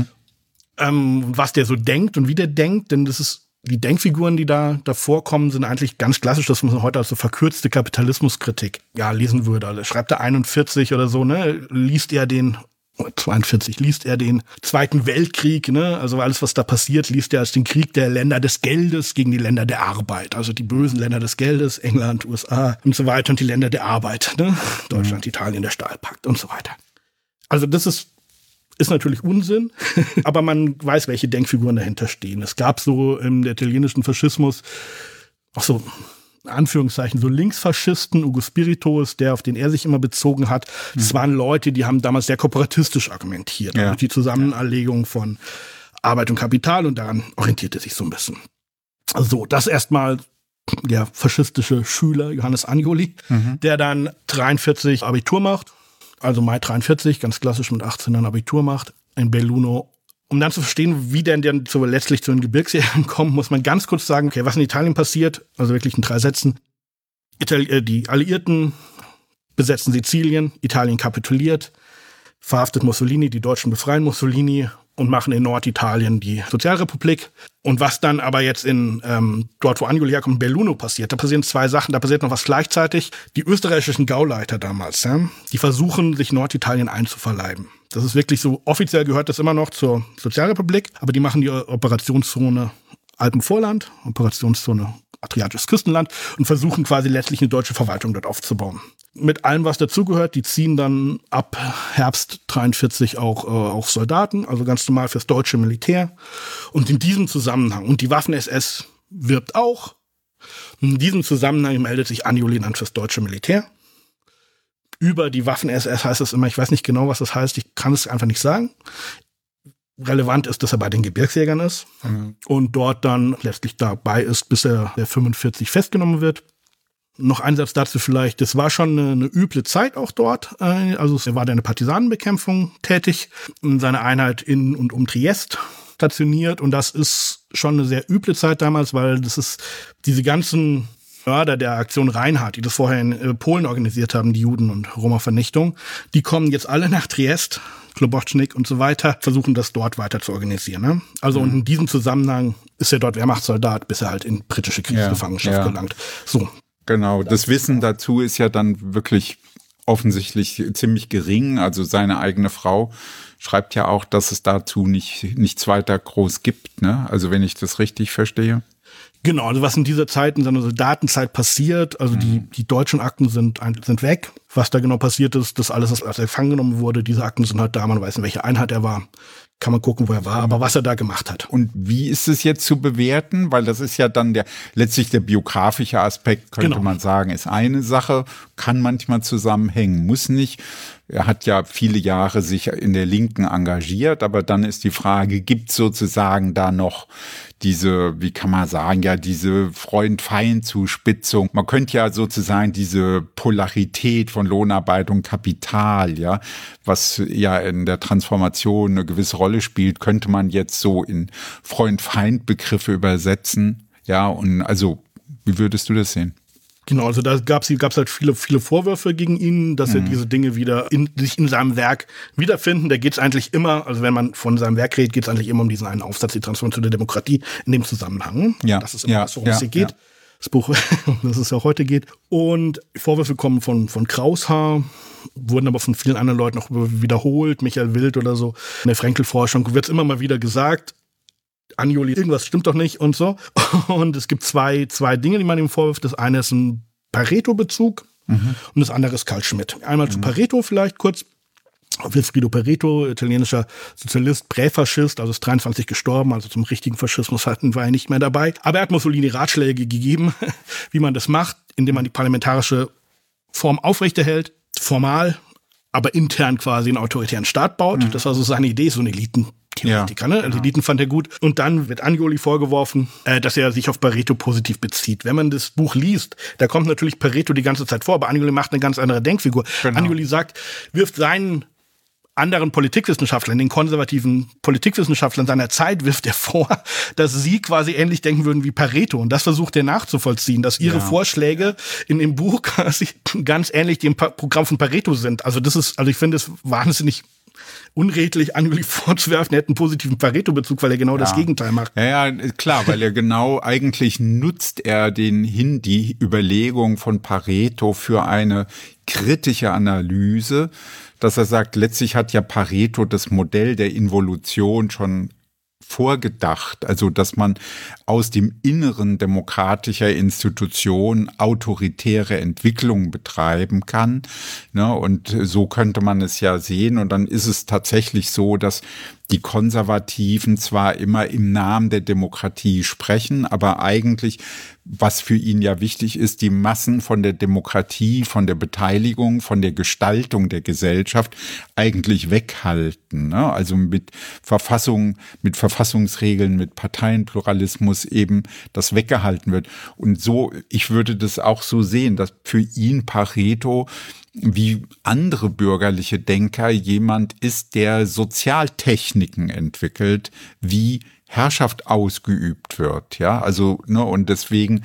[SPEAKER 3] ähm, was der so denkt und wie der denkt, denn das ist die Denkfiguren, die da, da vorkommen, sind eigentlich ganz klassisch, dass man heute als so verkürzte Kapitalismuskritik ja lesen würde. Also schreibt er einundvierzig oder so, ne, liest er den, zweiundvierzig, liest er den Zweiten Weltkrieg, ne, also alles, was da passiert, liest er als den Krieg der Länder des Geldes gegen die Länder der Arbeit. Also die bösen Länder des Geldes, England, U S A und so weiter und die Länder der Arbeit, ne, Deutschland, mhm. Italien, der Stahlpakt und so weiter. Also das ist Ist natürlich Unsinn, aber man weiß, welche Denkfiguren dahinter stehen. Es gab so im italienischen Faschismus auch so, in Anführungszeichen, so Linksfaschisten, Ugo Spirito, der, auf den er sich immer bezogen hat. Das mhm. waren Leute, die haben damals sehr kooperatistisch argumentiert. Ja. Also die Zusammenlegung von Arbeit und Kapital und daran orientierte sich so ein bisschen. So, das erstmal der faschistische Schüler Johannes Anjoli, mhm. der dann dreiundvierzig Abitur macht. Also Mai dreiundvierzig, ganz klassisch mit achtzehn dann Abitur macht, in Belluno. Um dann zu verstehen, wie denn dann so letztlich zu den Gebirgsjägern kommt, muss man ganz kurz sagen, okay, was in Italien passiert, also wirklich in drei Sätzen. Itali- äh, die Alliierten besetzen Sizilien, Italien kapituliert, verhaftet Mussolini, die Deutschen befreien Mussolini und machen in Norditalien die Sozialrepublik. Und was dann aber jetzt in ähm, dort, wo Anjoli herkommt, in Belluno passiert, da passieren zwei Sachen, da passiert noch was gleichzeitig. Die österreichischen Gauleiter damals, ja, die versuchen, sich Norditalien einzuverleiben. Das ist wirklich so, offiziell gehört das immer noch zur Sozialrepublik, aber die machen die Operationszone Alpenvorland, Operationszone Adriatisches Küstenland und versuchen quasi letztlich eine deutsche Verwaltung dort aufzubauen. Mit allem, was dazugehört, die ziehen dann ab Herbst dreiundvierzig auch, äh, auch Soldaten, also ganz normal fürs deutsche Militär. Und in diesem Zusammenhang, und die Waffen-S S wirbt auch, in diesem Zusammenhang meldet sich Anjoli dann fürs deutsche Militär. Über die Waffen-S S heißt es immer, ich weiß nicht genau, was das heißt, ich kann es einfach nicht sagen. Relevant ist, dass er bei den Gebirgsjägern ist mhm. und dort dann letztlich dabei ist, bis er der fünfundvierzig festgenommen wird. Noch ein Satz dazu vielleicht, das war schon eine, eine üble Zeit auch dort. Also er war da in der Partisanenbekämpfung tätig, in seiner Einheit in und um Triest stationiert und das ist schon eine sehr üble Zeit damals, weil das ist diese ganzen Mörder der Aktion Reinhardt, die das vorher in Polen organisiert haben, die Juden- und Roma-Vernichtung, die kommen jetzt alle nach Triest, Klobocznik und so weiter, versuchen das dort weiter zu organisieren. Ne? Also mhm. und in diesem Zusammenhang ist er dort Wehrmachtssoldat, bis er halt in britische Kriegsgefangenschaft ja, ja. gelangt. So.
[SPEAKER 2] Genau, das Wissen dazu ist ja dann wirklich offensichtlich ziemlich gering. Also seine eigene Frau schreibt ja auch, dass es dazu nicht nichts weiter groß gibt, ne? Also wenn ich das richtig verstehe.
[SPEAKER 3] Genau, also was in dieser Zeit, in seiner Soldatenzeit passiert, also mhm. die, die deutschen Akten sind, sind weg. Was da genau passiert ist, das alles, was gefangen genommen wurde, diese Akten sind halt da, man weiß, in welcher Einheit er war. Kann man gucken, wo er war, aber was er da gemacht hat.
[SPEAKER 2] Und wie ist es jetzt zu bewerten? Weil das ist ja dann der, letztlich der biografische Aspekt, könnte genau. man sagen, ist eine Sache, kann manchmal zusammenhängen, muss nicht. Er hat ja viele Jahre sich in der Linken engagiert, aber dann ist die Frage, gibt es sozusagen da noch diese, wie kann man sagen, ja, diese Freund-Feind-Zuspitzung. Man könnte ja sozusagen diese Polarität von Lohnarbeit und Kapital, ja, was ja in der Transformation eine gewisse Rolle spielt, könnte man jetzt so in Freund-Feind-Begriffe übersetzen. Ja, und also, wie würdest du das sehen?
[SPEAKER 3] Genau, also da gab es gab's halt viele, viele Vorwürfe gegen ihn, dass mhm. er diese Dinge wieder in, sich in seinem Werk wiederfinden. Da geht es eigentlich immer, also wenn man von seinem Werk redet, geht es eigentlich immer um diesen einen Aufsatz, die Transformation der Demokratie in dem Zusammenhang.
[SPEAKER 2] Ja.
[SPEAKER 3] Das ist immer
[SPEAKER 2] ja.
[SPEAKER 3] das, worum
[SPEAKER 2] ja.
[SPEAKER 3] es hier geht. Ja. Das Buch, um das es ja heute geht. Und Vorwürfe kommen von, von Kraushaar, wurden aber von vielen anderen Leuten auch wiederholt, Michael Wild oder so. In der Frenkel-Forschung wird es immer mal wieder gesagt, Anjoli, irgendwas stimmt doch nicht und so. Und es gibt zwei, zwei Dinge, die man ihm vorwirft. Das eine ist ein Pareto-Bezug mhm. und das andere ist Carl Schmitt. Einmal mhm. zu Pareto vielleicht kurz. Vilfredo Pareto, italienischer Sozialist, Präfaschist, also ist dreiundzwanzig gestorben, also zum richtigen Faschismus hatten war er nicht mehr dabei. Aber er hat Mussolini Ratschläge gegeben, wie man das macht, indem man die parlamentarische Form aufrechterhält, formal, aber intern quasi einen autoritären Staat baut. Mhm. Das war so seine Idee, so eine Eliten. Theoretiker, ja, ne? Also Eliten fand er gut. Und dann wird Anjoli vorgeworfen, äh, dass er sich auf Pareto positiv bezieht. Wenn man das Buch liest, da kommt natürlich Pareto die ganze Zeit vor, aber Anjoli macht eine ganz andere Denkfigur. Genau. Anjoli sagt, wirft seinen anderen Politikwissenschaftlern, den konservativen Politikwissenschaftlern seiner Zeit, wirft er vor, dass sie quasi ähnlich denken würden wie Pareto. Und das versucht er nachzuvollziehen, dass ihre ja. Vorschläge in dem Buch quasi ganz ähnlich dem Programm von Pareto sind. Also das ist, also ich finde es wahnsinnig unredlich Anjoli vorzuwerfen, er hat einen positiven Pareto-Bezug, weil er genau ja. das Gegenteil macht.
[SPEAKER 2] Ja, ja, klar, weil er genau, eigentlich nutzt er den hin, die Überlegung von Pareto für eine kritische Analyse, dass er sagt, letztlich hat ja Pareto das Modell der Involution schon vorgedacht, also dass man aus dem Inneren demokratischer Institutionen autoritäre Entwicklung betreiben kann, ne? Und so könnte man es ja sehen. Und dann ist es tatsächlich so, dass die Konservativen zwar immer im Namen der Demokratie sprechen, aber eigentlich, was für ihn ja wichtig ist, die Massen von der Demokratie, von der Beteiligung, von der Gestaltung der Gesellschaft eigentlich weghalten, ne? Also mit Verfassung, mit Verfassungsregeln, mit Parteienpluralismus eben das weggehalten wird. Und so, ich würde das auch so sehen, dass für ihn Pareto wie andere bürgerliche Denker jemand ist, der Sozialtechniken entwickelt, wie Herrschaft ausgeübt wird, ja, also, ne, und deswegen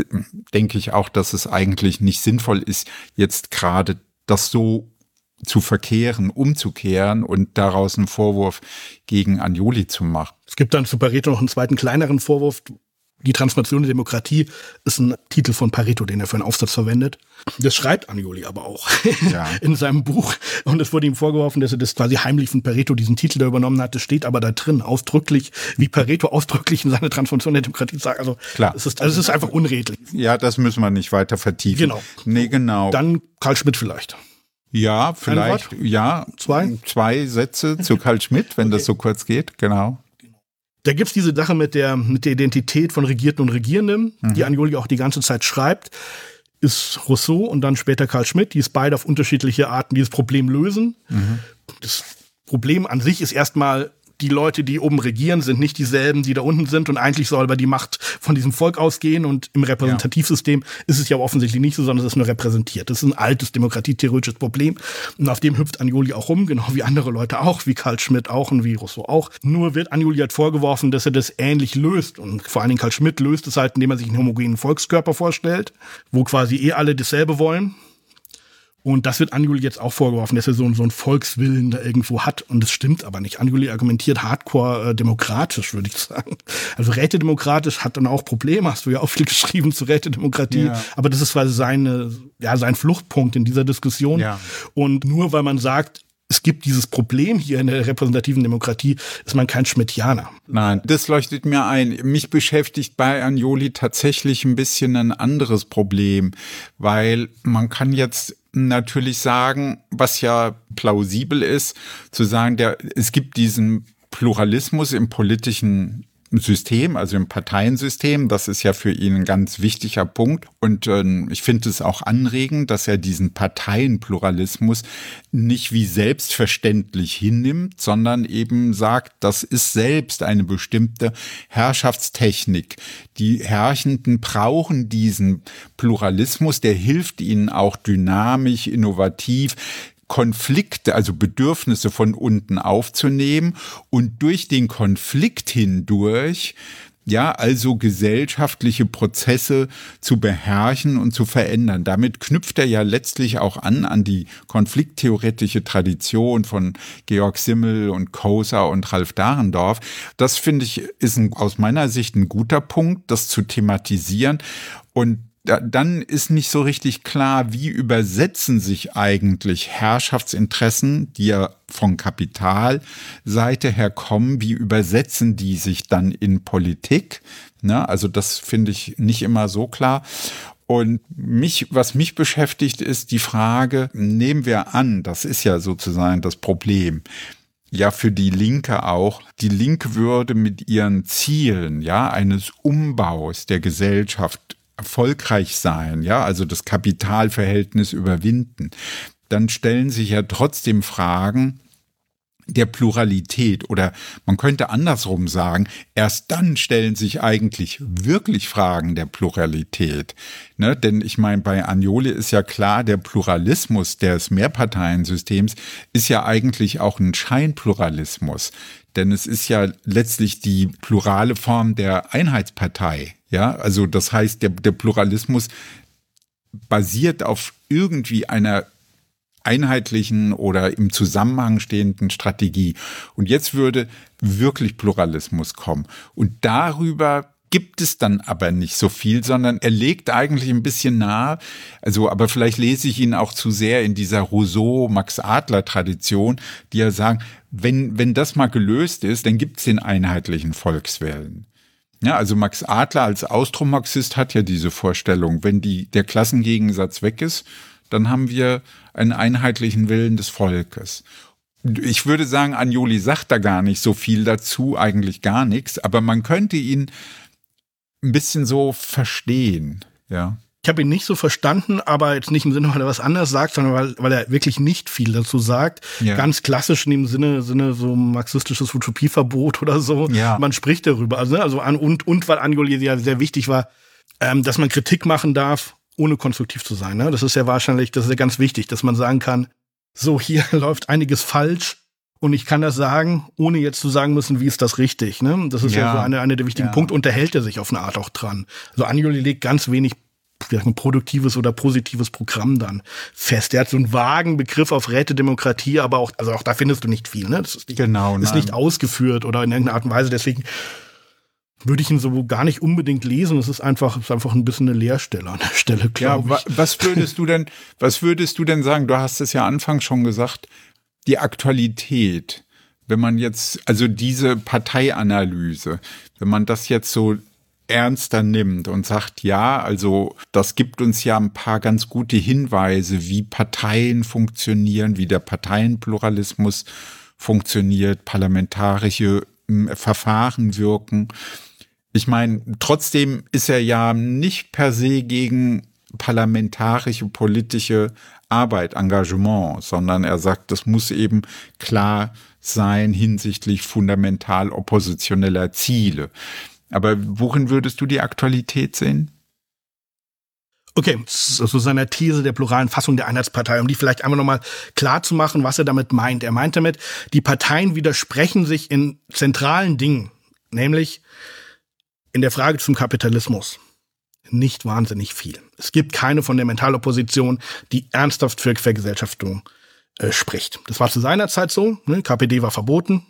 [SPEAKER 2] denke ich auch, dass es eigentlich nicht sinnvoll ist, jetzt gerade das so zu verkehren, umzukehren und daraus einen Vorwurf gegen Anjoli zu machen.
[SPEAKER 3] Es gibt dann zu Pareto noch einen zweiten kleineren Vorwurf. Die Transformation der Demokratie ist ein Titel von Pareto, den er für einen Aufsatz verwendet. Das schreibt Anjoli aber auch ja. in seinem Buch. Und es wurde ihm vorgeworfen, dass er das quasi heimlich von Pareto diesen Titel da übernommen hat. Das steht aber da drin, ausdrücklich, wie Pareto ausdrücklich in seiner Transformation der Demokratie sagt. Also,
[SPEAKER 2] Klar.
[SPEAKER 3] Es ist, also es ist einfach unredlich.
[SPEAKER 2] Ja, das müssen wir nicht weiter vertiefen.
[SPEAKER 3] Genau.
[SPEAKER 2] Nee, genau.
[SPEAKER 3] Dann Carl Schmitt vielleicht.
[SPEAKER 2] Ja, vielleicht, ja.
[SPEAKER 3] Zwei?
[SPEAKER 2] Zwei Sätze zu Carl Schmitt, wenn okay. das so kurz geht, genau.
[SPEAKER 3] Da gibt's diese Sache mit der, mit der Identität von Regierten und Regierenden, mhm. die Anjoli auch die ganze Zeit schreibt, ist Rousseau und dann später Carl Schmitt, die es beide auf unterschiedliche Arten dieses Problem lösen. Mhm. Das Problem an sich ist erstmal, die Leute, die oben regieren, sind nicht dieselben, die da unten sind und eigentlich soll aber die Macht von diesem Volk ausgehen und im Repräsentativsystem ja. ist es ja offensichtlich nicht so, sondern es ist nur repräsentiert. Das ist ein altes demokratietheoretisches Problem und auf dem hüpft Anjoli auch rum, genau wie andere Leute auch, wie Carl Schmitt auch und wie Rousseau auch. Nur wird Anjoli halt vorgeworfen, dass er das ähnlich löst und vor allen Dingen Carl Schmitt löst es halt, indem er sich einen homogenen Volkskörper vorstellt, wo quasi eh alle dasselbe wollen. Und das wird Anjuli jetzt auch vorgeworfen, dass er so, so einen Volkswillen da irgendwo hat. Und das stimmt aber nicht. Anjuli argumentiert hardcore äh, demokratisch, würde ich sagen. Also rätedemokratisch hat dann auch Probleme. Hast du ja auch viel geschrieben zu Rätedemokratie. Ja. Aber das ist quasi seine, ja, sein Fluchtpunkt in dieser Diskussion. Ja. Und nur weil man sagt, es gibt dieses Problem hier in der repräsentativen Demokratie, ist man kein Schmittianer.
[SPEAKER 2] Nein, das leuchtet mir ein. Mich beschäftigt bei Anjuli tatsächlich ein bisschen ein anderes Problem, weil man kann jetzt natürlich sagen, was ja plausibel ist, zu sagen, der, es gibt diesen Pluralismus im politischen System, also im Parteiensystem. Das ist ja für ihn ein ganz wichtiger Punkt. Und äh, ich finde es auch anregend, dass er diesen Parteienpluralismus nicht wie selbstverständlich hinnimmt, sondern eben sagt, das ist selbst eine bestimmte Herrschaftstechnik. Die Herrschenden brauchen diesen Pluralismus, der hilft ihnen auch dynamisch, innovativ, Konflikte, also Bedürfnisse von unten aufzunehmen und durch den Konflikt hindurch, ja, also gesellschaftliche Prozesse zu beherrschen und zu verändern. Damit knüpft er ja letztlich auch an, an die konflikttheoretische Tradition von Georg Simmel und Koser und Ralf Dahrendorf. Das finde ich, ist ein, aus meiner Sicht ein guter Punkt, das zu thematisieren. Und dann ist nicht so richtig klar, wie übersetzen sich eigentlich Herrschaftsinteressen, die ja von Kapitalseite her kommen, wie übersetzen die sich dann in Politik? Ne? Also das finde ich nicht immer so klar. Und mich, was mich beschäftigt, ist die Frage, nehmen wir an, das ist ja sozusagen das Problem, ja, für die Linke auch. Die Linke würde mit ihren Zielen, ja, eines Umbaus der Gesellschaft erfolgreich sein, ja, also das Kapitalverhältnis überwinden, dann stellen sich ja trotzdem Fragen der Pluralität oder man könnte andersrum sagen, erst dann stellen sich eigentlich wirklich Fragen der Pluralität. Ne? Denn ich meine, bei Anjuli ist ja klar, der Pluralismus des Mehrparteiensystems ist ja eigentlich auch ein Scheinpluralismus. Denn es ist ja letztlich die plurale Form der Einheitspartei. Ja, also das heißt, der, der Pluralismus basiert auf irgendwie einer einheitlichen oder im Zusammenhang stehenden Strategie. Und jetzt würde wirklich Pluralismus kommen. Und darüber gibt es dann aber nicht so viel, sondern er legt eigentlich ein bisschen nahe, also aber vielleicht lese ich ihn auch zu sehr in dieser Rousseau-Max-Adler-Tradition, die ja sagen, wenn, wenn das mal gelöst ist, dann gibt es den einheitlichen Volkswillen. Ja, also Max Adler als Austromarxist hat ja diese Vorstellung, wenn die, der Klassengegensatz weg ist, dann haben wir einen einheitlichen Willen des Volkes. Ich würde sagen, Anjuli sagt da gar nicht so viel dazu, eigentlich gar nichts, aber man könnte ihn ein bisschen so verstehen, ja.
[SPEAKER 3] Ich habe ihn nicht so verstanden, aber jetzt nicht im Sinne, weil er was anderes sagt, sondern weil, weil er wirklich nicht viel dazu sagt. Ja. Ganz klassisch in dem Sinne, Sinne so marxistisches Utopieverbot oder so. Ja. Man spricht darüber. Also, ne, also an, und, und weil Anjuli ja sehr wichtig war, ähm, dass man Kritik machen darf, ohne konstruktiv zu sein. Ne? Das ist ja wahrscheinlich, das ist ja ganz wichtig, dass man sagen kann, so hier läuft einiges falsch und ich kann das sagen, ohne jetzt zu sagen müssen, wie ist das richtig. Ne? Das ist ja, ja so eine, eine der wichtigen ja. Punkte und da hält er sich auf eine Art auch dran. Also Anjuli legt ganz wenig ein produktives oder positives Programm dann fest. Er hat so einen vagen Begriff auf Rätedemokratie, aber auch, also auch da findest du nicht viel, ne? Das ist nicht,
[SPEAKER 2] genau,
[SPEAKER 3] ist nicht ausgeführt oder in irgendeiner Art und Weise. Deswegen würde ich ihn so gar nicht unbedingt lesen. Es ist einfach, es ist einfach ein bisschen eine Leerstelle an der Stelle, glaube
[SPEAKER 2] ja,
[SPEAKER 3] ich.
[SPEAKER 2] Was würdest du denn, was würdest du denn sagen? Du hast es ja anfangs schon gesagt, die Aktualität. Wenn man jetzt, also diese Parteianalyse, wenn man das jetzt so ernster nimmt und sagt, ja, also das gibt uns ja ein paar ganz gute Hinweise, wie Parteien funktionieren, wie der Parteienpluralismus funktioniert, parlamentarische äh, Verfahren wirken. Ich meine, trotzdem ist er ja nicht per se gegen parlamentarische, politische Arbeit, Engagement, sondern er sagt, das muss eben klar sein hinsichtlich fundamental oppositioneller Ziele. Aber worin würdest du die Aktualität sehen?
[SPEAKER 3] Okay, zu so seiner These der pluralen Fassung der Einheitspartei, um die vielleicht einmal nochmal klar zu machen, was er damit meint. Er meint damit, die Parteien widersprechen sich in zentralen Dingen, nämlich in der Frage zum Kapitalismus. nicht wahnsinnig viel. Es gibt keine Fundamentalopposition, die ernsthaft für Vergesellschaftung äh, spricht. Das war zu seiner Zeit so. Ne? K P D war verboten.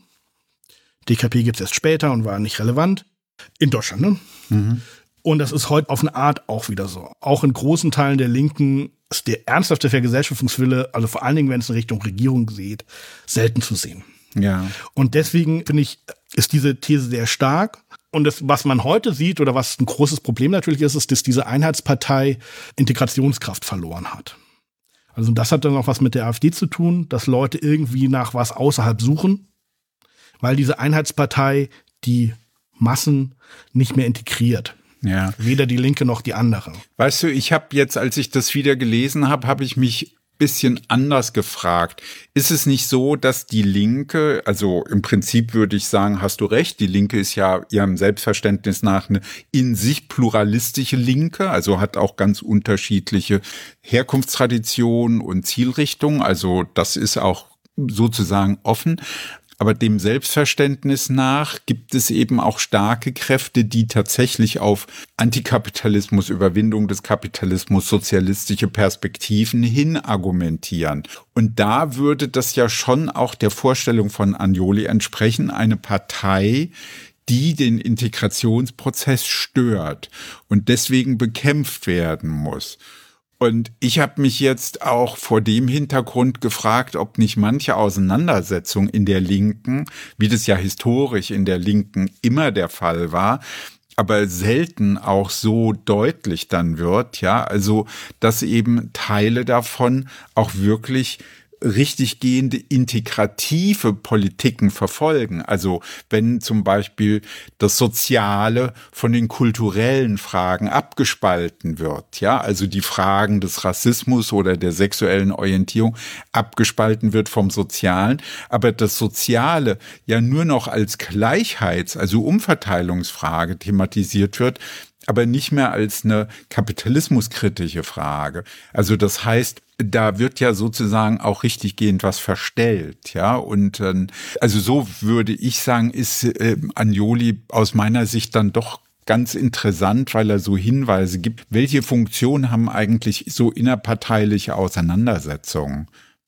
[SPEAKER 3] D K P gibt es erst später und war nicht relevant. In Deutschland, ne? Mhm. Und das ist heute auf eine Art auch wieder so. Auch in großen Teilen der Linken ist der ernsthafte Vergesellschaftungswille, also vor allen Dingen, wenn es in Richtung Regierung geht, selten zu sehen.
[SPEAKER 2] Ja.
[SPEAKER 3] Und deswegen, finde ich, ist diese These sehr stark. Und das, was man heute sieht oder was ein großes Problem natürlich ist, ist, dass diese Einheitspartei Integrationskraft verloren hat. Also das hat dann auch was mit der AfD zu tun, dass Leute irgendwie nach was außerhalb suchen, weil diese Einheitspartei die Massen nicht mehr integriert.
[SPEAKER 2] Ja.
[SPEAKER 3] Weder die Linke noch die andere.
[SPEAKER 2] Weißt du, ich habe jetzt, als ich das wieder gelesen habe, habe ich mich ein bisschen anders gefragt. Ist es nicht so, dass die Linke, also im Prinzip würde ich sagen, hast du recht, die Linke ist ja ihrem Selbstverständnis nach eine in sich pluralistische Linke, also hat auch ganz unterschiedliche Herkunftstraditionen und Zielrichtungen, also das ist auch sozusagen offen. Aber dem Selbstverständnis nach gibt es eben auch starke Kräfte, die tatsächlich auf Antikapitalismus, Überwindung des Kapitalismus, sozialistische Perspektiven hin argumentieren. Und da würde das ja schon auch der Vorstellung von Agnoli entsprechen, eine Partei, die den Integrationsprozess stört und deswegen bekämpft werden muss. Und ich habe mich jetzt auch vor dem Hintergrund gefragt, ob nicht manche Auseinandersetzung in der Linken, wie das ja historisch in der Linken immer der Fall war, aber selten auch so deutlich dann wird, ja, also dass eben Teile davon auch wirklich richtig gehende integrative Politiken verfolgen. Also wenn zum Beispiel das Soziale von den kulturellen Fragen abgespalten wird, ja, also die Fragen des Rassismus oder der sexuellen Orientierung abgespalten wird vom Sozialen, aber das Soziale ja nur noch als Gleichheits-, also Umverteilungsfrage thematisiert wird, aber nicht mehr als eine kapitalismuskritische Frage. Also das heißt, da wird ja sozusagen auch richtiggehend was verstellt, ja. Und äh, also so würde ich sagen, ist äh, Agnoli aus meiner Sicht dann doch ganz interessant, weil er so Hinweise gibt. Welche Funktion haben eigentlich so innerparteiliche Auseinandersetzungen?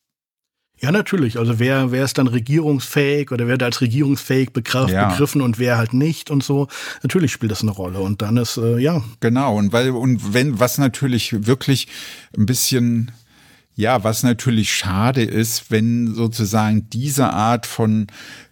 [SPEAKER 3] Ja, natürlich. Also wer, wer ist dann regierungsfähig oder wer wird als regierungsfähig begriff, ja. begriffen und wer halt nicht und so. Natürlich spielt das eine Rolle. Und dann ist, äh, ja.
[SPEAKER 2] Genau. Und weil, und wenn, was natürlich wirklich ein bisschen, ja, was natürlich schade ist, wenn sozusagen diese Art von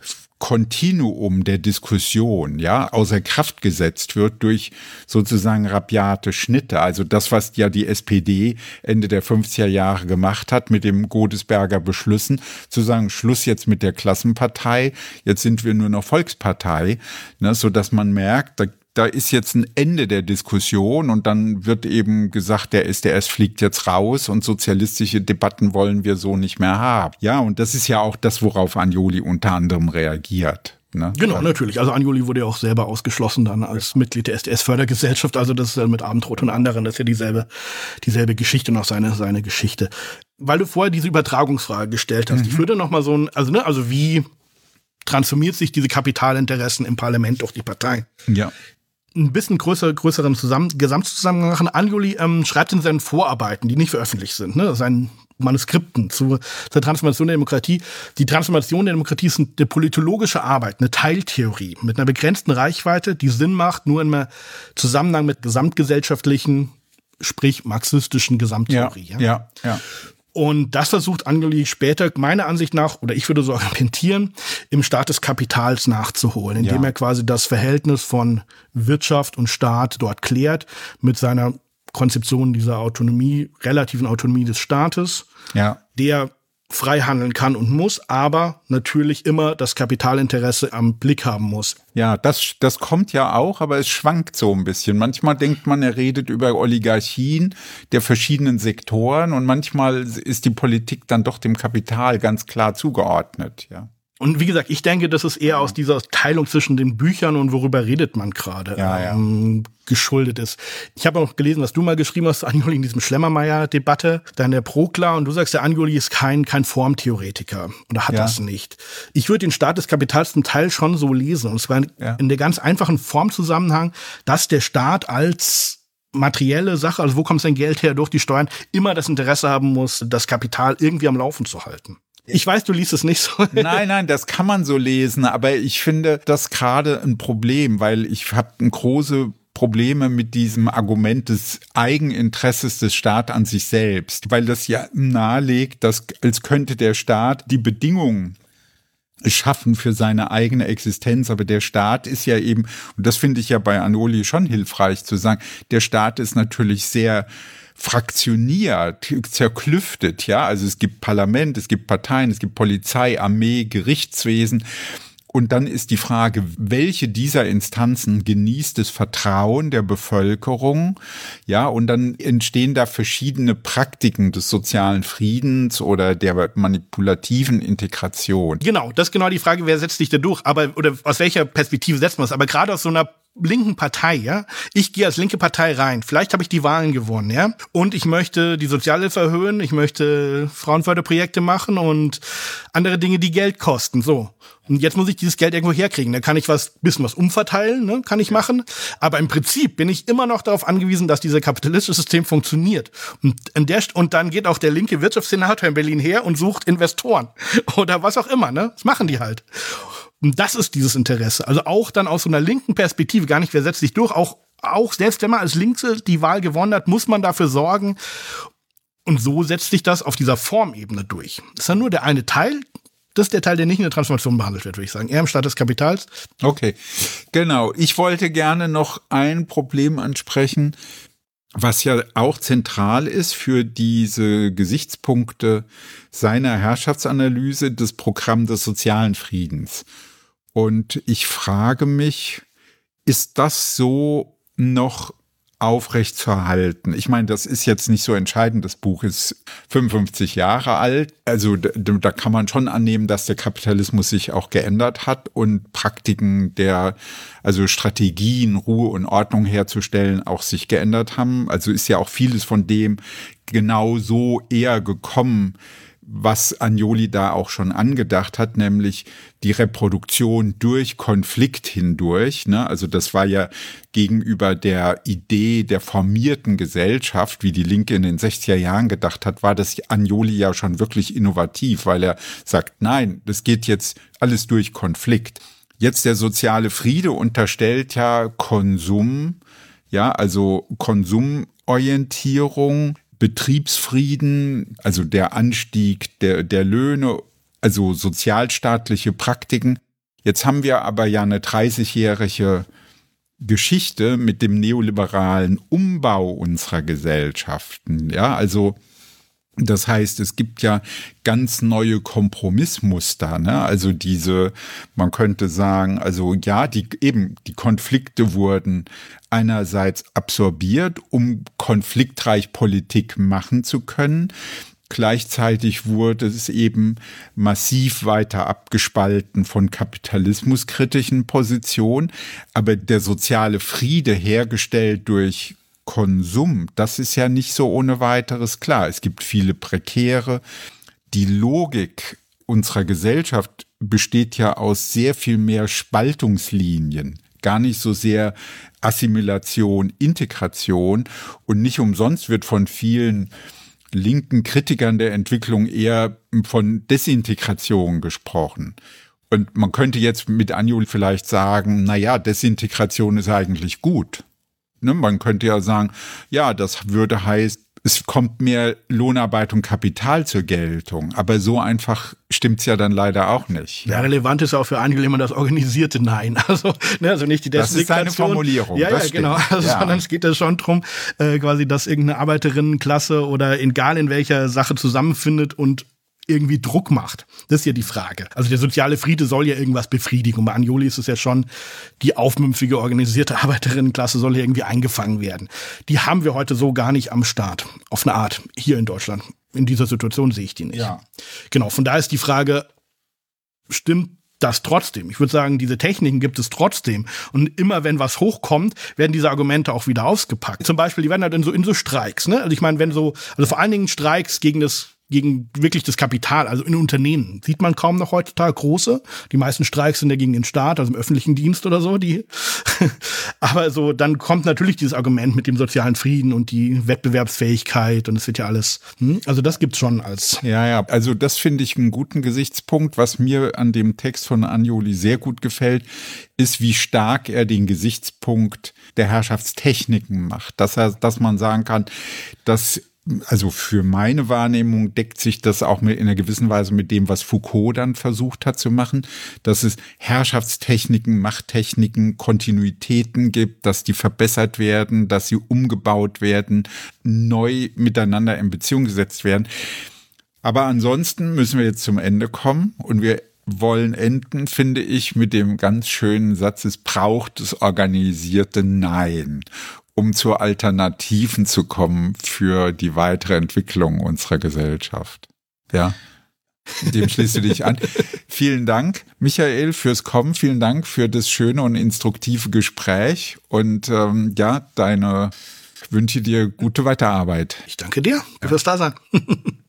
[SPEAKER 2] Kontinuum der Diskussion, ja, außer Kraft gesetzt wird durch sozusagen rabiate Schnitte. Also das, was ja die S P D Ende der fünfziger Jahre gemacht hat mit dem Godesberger Beschlüssen, zu sagen, Schluss jetzt mit der Klassenpartei, jetzt sind wir nur noch Volkspartei, ne, so dass man merkt, da Da ist jetzt ein Ende der Diskussion und dann wird eben gesagt, der S D S fliegt jetzt raus und sozialistische Debatten wollen wir so nicht mehr haben. Ja, und das ist ja auch das, worauf Agnoli unter anderem reagiert. Ne?
[SPEAKER 3] Genau, natürlich. Also Agnoli wurde ja auch selber ausgeschlossen dann als Mitglied der S D S-Fördergesellschaft. Also das ist ja mit Abendrot und anderen, das ist ja dieselbe, dieselbe Geschichte und auch seine, seine Geschichte. Weil du vorher diese Übertragungsfrage gestellt hast. Mhm. Ich würde noch mal so ein, also ne, also wie transformiert sich diese Kapitalinteressen im Parlament durch die Partei?
[SPEAKER 2] Ja.
[SPEAKER 3] Ein bisschen größer, größeren Zusammen Gesamtzusammenhang machen. Agnoli ähm, schreibt in seinen Vorarbeiten, die nicht veröffentlicht sind, ne, seinen Manuskripten zu, zur Transformation der Demokratie. Die Transformation der Demokratie ist eine politologische Arbeit, eine Teiltheorie mit einer begrenzten Reichweite, die Sinn macht, nur im Zusammenhang mit gesamtgesellschaftlichen, sprich marxistischen Gesamttheorie.
[SPEAKER 2] Ja, ja, ja.
[SPEAKER 3] Und das versucht Agnoli später, meiner Ansicht nach, oder ich würde so argumentieren, im Staat des Kapitals nachzuholen, indem ja. er quasi das Verhältnis von Wirtschaft und Staat dort klärt mit seiner Konzeption dieser Autonomie, relativen Autonomie des Staates,
[SPEAKER 2] ja.
[SPEAKER 3] der frei handeln kann und muss, aber natürlich immer das Kapitalinteresse am Blick haben muss.
[SPEAKER 2] Ja, das, das kommt ja auch, aber es schwankt so ein bisschen. Manchmal denkt man, er redet über Oligarchien der verschiedenen Sektoren und manchmal ist die Politik dann doch dem Kapital ganz klar zugeordnet, ja.
[SPEAKER 3] Und wie gesagt, ich denke, das ist eher aus dieser Teilung zwischen den Büchern und worüber redet man gerade
[SPEAKER 2] ja, ja.
[SPEAKER 3] ähm, geschuldet ist. Ich habe auch gelesen, was du mal geschrieben hast, Agnoli, in diesem Schlemmermeier-Debatte, dann der Prokla, und du sagst, der Agnoli ist kein, kein Formtheoretiker oder hat ja. das nicht. Ich würde den Staat des Kapitals zum Teil schon so lesen, und zwar ja. in der ganz einfachen Formzusammenhang, dass der Staat als materielle Sache, also wo kommt denn Geld her durch die Steuern, immer das Interesse haben muss, das Kapital irgendwie am Laufen zu halten. Ich weiß, du liest es nicht so.
[SPEAKER 2] Nein, nein, das kann man so lesen, aber ich finde das gerade ein Problem, weil ich habe ein große Probleme mit diesem Argument des Eigeninteresses des Staates an sich selbst, weil das ja nahelegt, dass als könnte der Staat die Bedingungen schaffen für seine eigene Existenz, aber der Staat ist ja eben, und das finde ich ja bei Anjoli schon hilfreich zu sagen, der Staat ist natürlich sehr fraktioniert, zerklüftet, ja, also es gibt Parlament, es gibt Parteien, es gibt Polizei, Armee, Gerichtswesen. Und dann ist die Frage, welche dieser Instanzen genießt das Vertrauen der Bevölkerung? Ja, und dann entstehen da verschiedene Praktiken des sozialen Friedens oder der manipulativen Integration.
[SPEAKER 3] Genau, das ist genau die Frage, wer setzt sich da durch? Aber, oder aus welcher Perspektive setzt man es? Aber gerade aus so einer linken Partei, ja. Ich gehe als linke Partei rein. Vielleicht habe ich die Wahlen gewonnen, ja. Und ich möchte die Sozialhilfe erhöhen, ich möchte Frauenförderprojekte machen und andere Dinge, die Geld kosten, so. Und jetzt muss ich dieses Geld irgendwo herkriegen. Da kann ich was, bisschen was umverteilen, ne, kann ich machen. Aber im Prinzip bin ich immer noch darauf angewiesen, dass dieses kapitalistische System funktioniert. Und, in der, und dann geht auch der linke Wirtschaftssenator in Berlin her und sucht Investoren. Oder was auch immer, ne. Das machen die halt. Und das ist dieses Interesse. Also auch dann aus so einer linken Perspektive, gar nicht, wer setzt sich durch, auch, auch selbst wenn man als Linke die Wahl gewonnen hat, muss man dafür sorgen. Und so setzt sich das auf dieser Formebene durch. Das ist dann nur der eine Teil. Das ist der Teil, der nicht in der Transformation behandelt wird, würde ich sagen. Eher im Staat des Kapitals.
[SPEAKER 2] Okay, genau. Ich wollte gerne noch ein Problem ansprechen, was ja auch zentral ist für diese Gesichtspunkte seiner Herrschaftsanalyse, das Programm des sozialen Friedens. Und ich frage mich, ist das so noch aufrechtzuerhalten? Ich meine, das ist jetzt nicht so entscheidend. Das Buch ist fünfundfünfzig Jahre alt. Also da, da kann man schon annehmen, dass der Kapitalismus sich auch geändert hat und Praktiken der, also Strategien, Ruhe und Ordnung herzustellen, auch sich geändert haben. Also ist ja auch vieles von dem genau so eher gekommen, was Anjoli da auch schon angedacht hat, nämlich die Reproduktion durch Konflikt hindurch. Ne? Also das war ja gegenüber der Idee der formierten Gesellschaft, wie die Linke in den sechziger Jahren gedacht hat, war das Anjoli ja schon wirklich innovativ, weil er sagt, nein, das geht jetzt alles durch Konflikt. Jetzt der soziale Friede unterstellt ja Konsum, ja, also Konsumorientierung, Betriebsfrieden, also der Anstieg der, der Löhne, also sozialstaatliche Praktiken. Jetzt haben wir aber ja eine dreißigjährige Geschichte mit dem neoliberalen Umbau unserer Gesellschaften. Ja, also das heißt, es gibt ja ganz neue Kompromissmuster, ne? Also diese, man könnte sagen, also ja, die eben die Konflikte wurden einerseits absorbiert, um konfliktreich Politik machen zu können. Gleichzeitig wurde es eben massiv weiter abgespalten von kapitalismuskritischen Positionen, aber der soziale Friede hergestellt durch Konsum, das ist ja nicht so ohne weiteres klar. Es gibt viele Prekäre. Die Logik unserer Gesellschaft besteht ja aus sehr viel mehr Spaltungslinien, gar nicht so sehr Assimilation, Integration. Und nicht umsonst wird von vielen linken Kritikern der Entwicklung eher von Desintegration gesprochen. Und man könnte jetzt mit Anjoli vielleicht sagen, na ja, Desintegration ist eigentlich gut. Ne, man könnte ja sagen, ja, das würde heißen, es kommt mehr Lohnarbeit und Kapital zur Geltung. Aber so einfach stimmt's ja dann leider auch nicht.
[SPEAKER 3] Ja, relevant ist auch für Anjoli immer das organisierte Nein. Also, ne, also nicht die Desintegration.
[SPEAKER 2] Das ist seine Formulierung.
[SPEAKER 3] Ja,
[SPEAKER 2] das
[SPEAKER 3] ja, genau. Also,
[SPEAKER 2] ja.
[SPEAKER 3] Sondern es geht ja schon drum, äh, quasi, dass irgendeine Arbeiterinnenklasse oder egal in welcher Sache zusammenfindet und irgendwie Druck macht. Das ist ja die Frage. Also der soziale Friede soll ja irgendwas befriedigen. Und bei Anjoli ist es ja schon, die aufmüpfige, organisierte Arbeiterinnenklasse soll ja irgendwie eingefangen werden. Die haben wir heute so gar nicht am Start. Auf eine Art. Hier in Deutschland. In dieser Situation sehe ich die nicht.
[SPEAKER 2] Ja.
[SPEAKER 3] Genau. Von daher ist die Frage, stimmt das trotzdem? Ich würde sagen, diese Techniken gibt es trotzdem. Und immer wenn was hochkommt, werden diese Argumente auch wieder ausgepackt. Zum Beispiel, die werden halt in so, in so Streiks, ne? Also ich meine, wenn so, also vor allen Dingen Streiks gegen das gegen wirklich das Kapital, also in Unternehmen. Sieht man kaum noch heutzutage große. Die meisten Streiks sind ja gegen den Staat, also im öffentlichen Dienst oder so. Die. Aber so, dann kommt natürlich dieses Argument mit dem sozialen Frieden und die Wettbewerbsfähigkeit und es wird ja alles, hm? Also das gibt's schon als.
[SPEAKER 2] Ja, ja, also das finde ich einen guten Gesichtspunkt. Was mir an dem Text von Anjoli sehr gut gefällt, ist, wie stark er den Gesichtspunkt der Herrschaftstechniken macht. Dass er, dass man sagen kann, dass also für meine Wahrnehmung deckt sich das auch mit, in einer gewissen Weise mit dem, was Foucault dann versucht hat zu machen, dass es Herrschaftstechniken, Machttechniken, Kontinuitäten gibt, dass die verbessert werden, dass sie umgebaut werden, neu miteinander in Beziehung gesetzt werden. Aber ansonsten müssen wir jetzt zum Ende kommen und wir wollen enden, finde ich, mit dem ganz schönen Satz, es braucht das organisierte Nein, um zu Alternativen zu kommen für die weitere Entwicklung unserer Gesellschaft. Ja, dem schließt du dich an. Vielen Dank, Michael, fürs Kommen. Vielen Dank für das schöne und instruktive Gespräch. Und ähm, ja, deine, ich wünsche dir gute Weiterarbeit.
[SPEAKER 3] Ich danke dir fürs Dasein.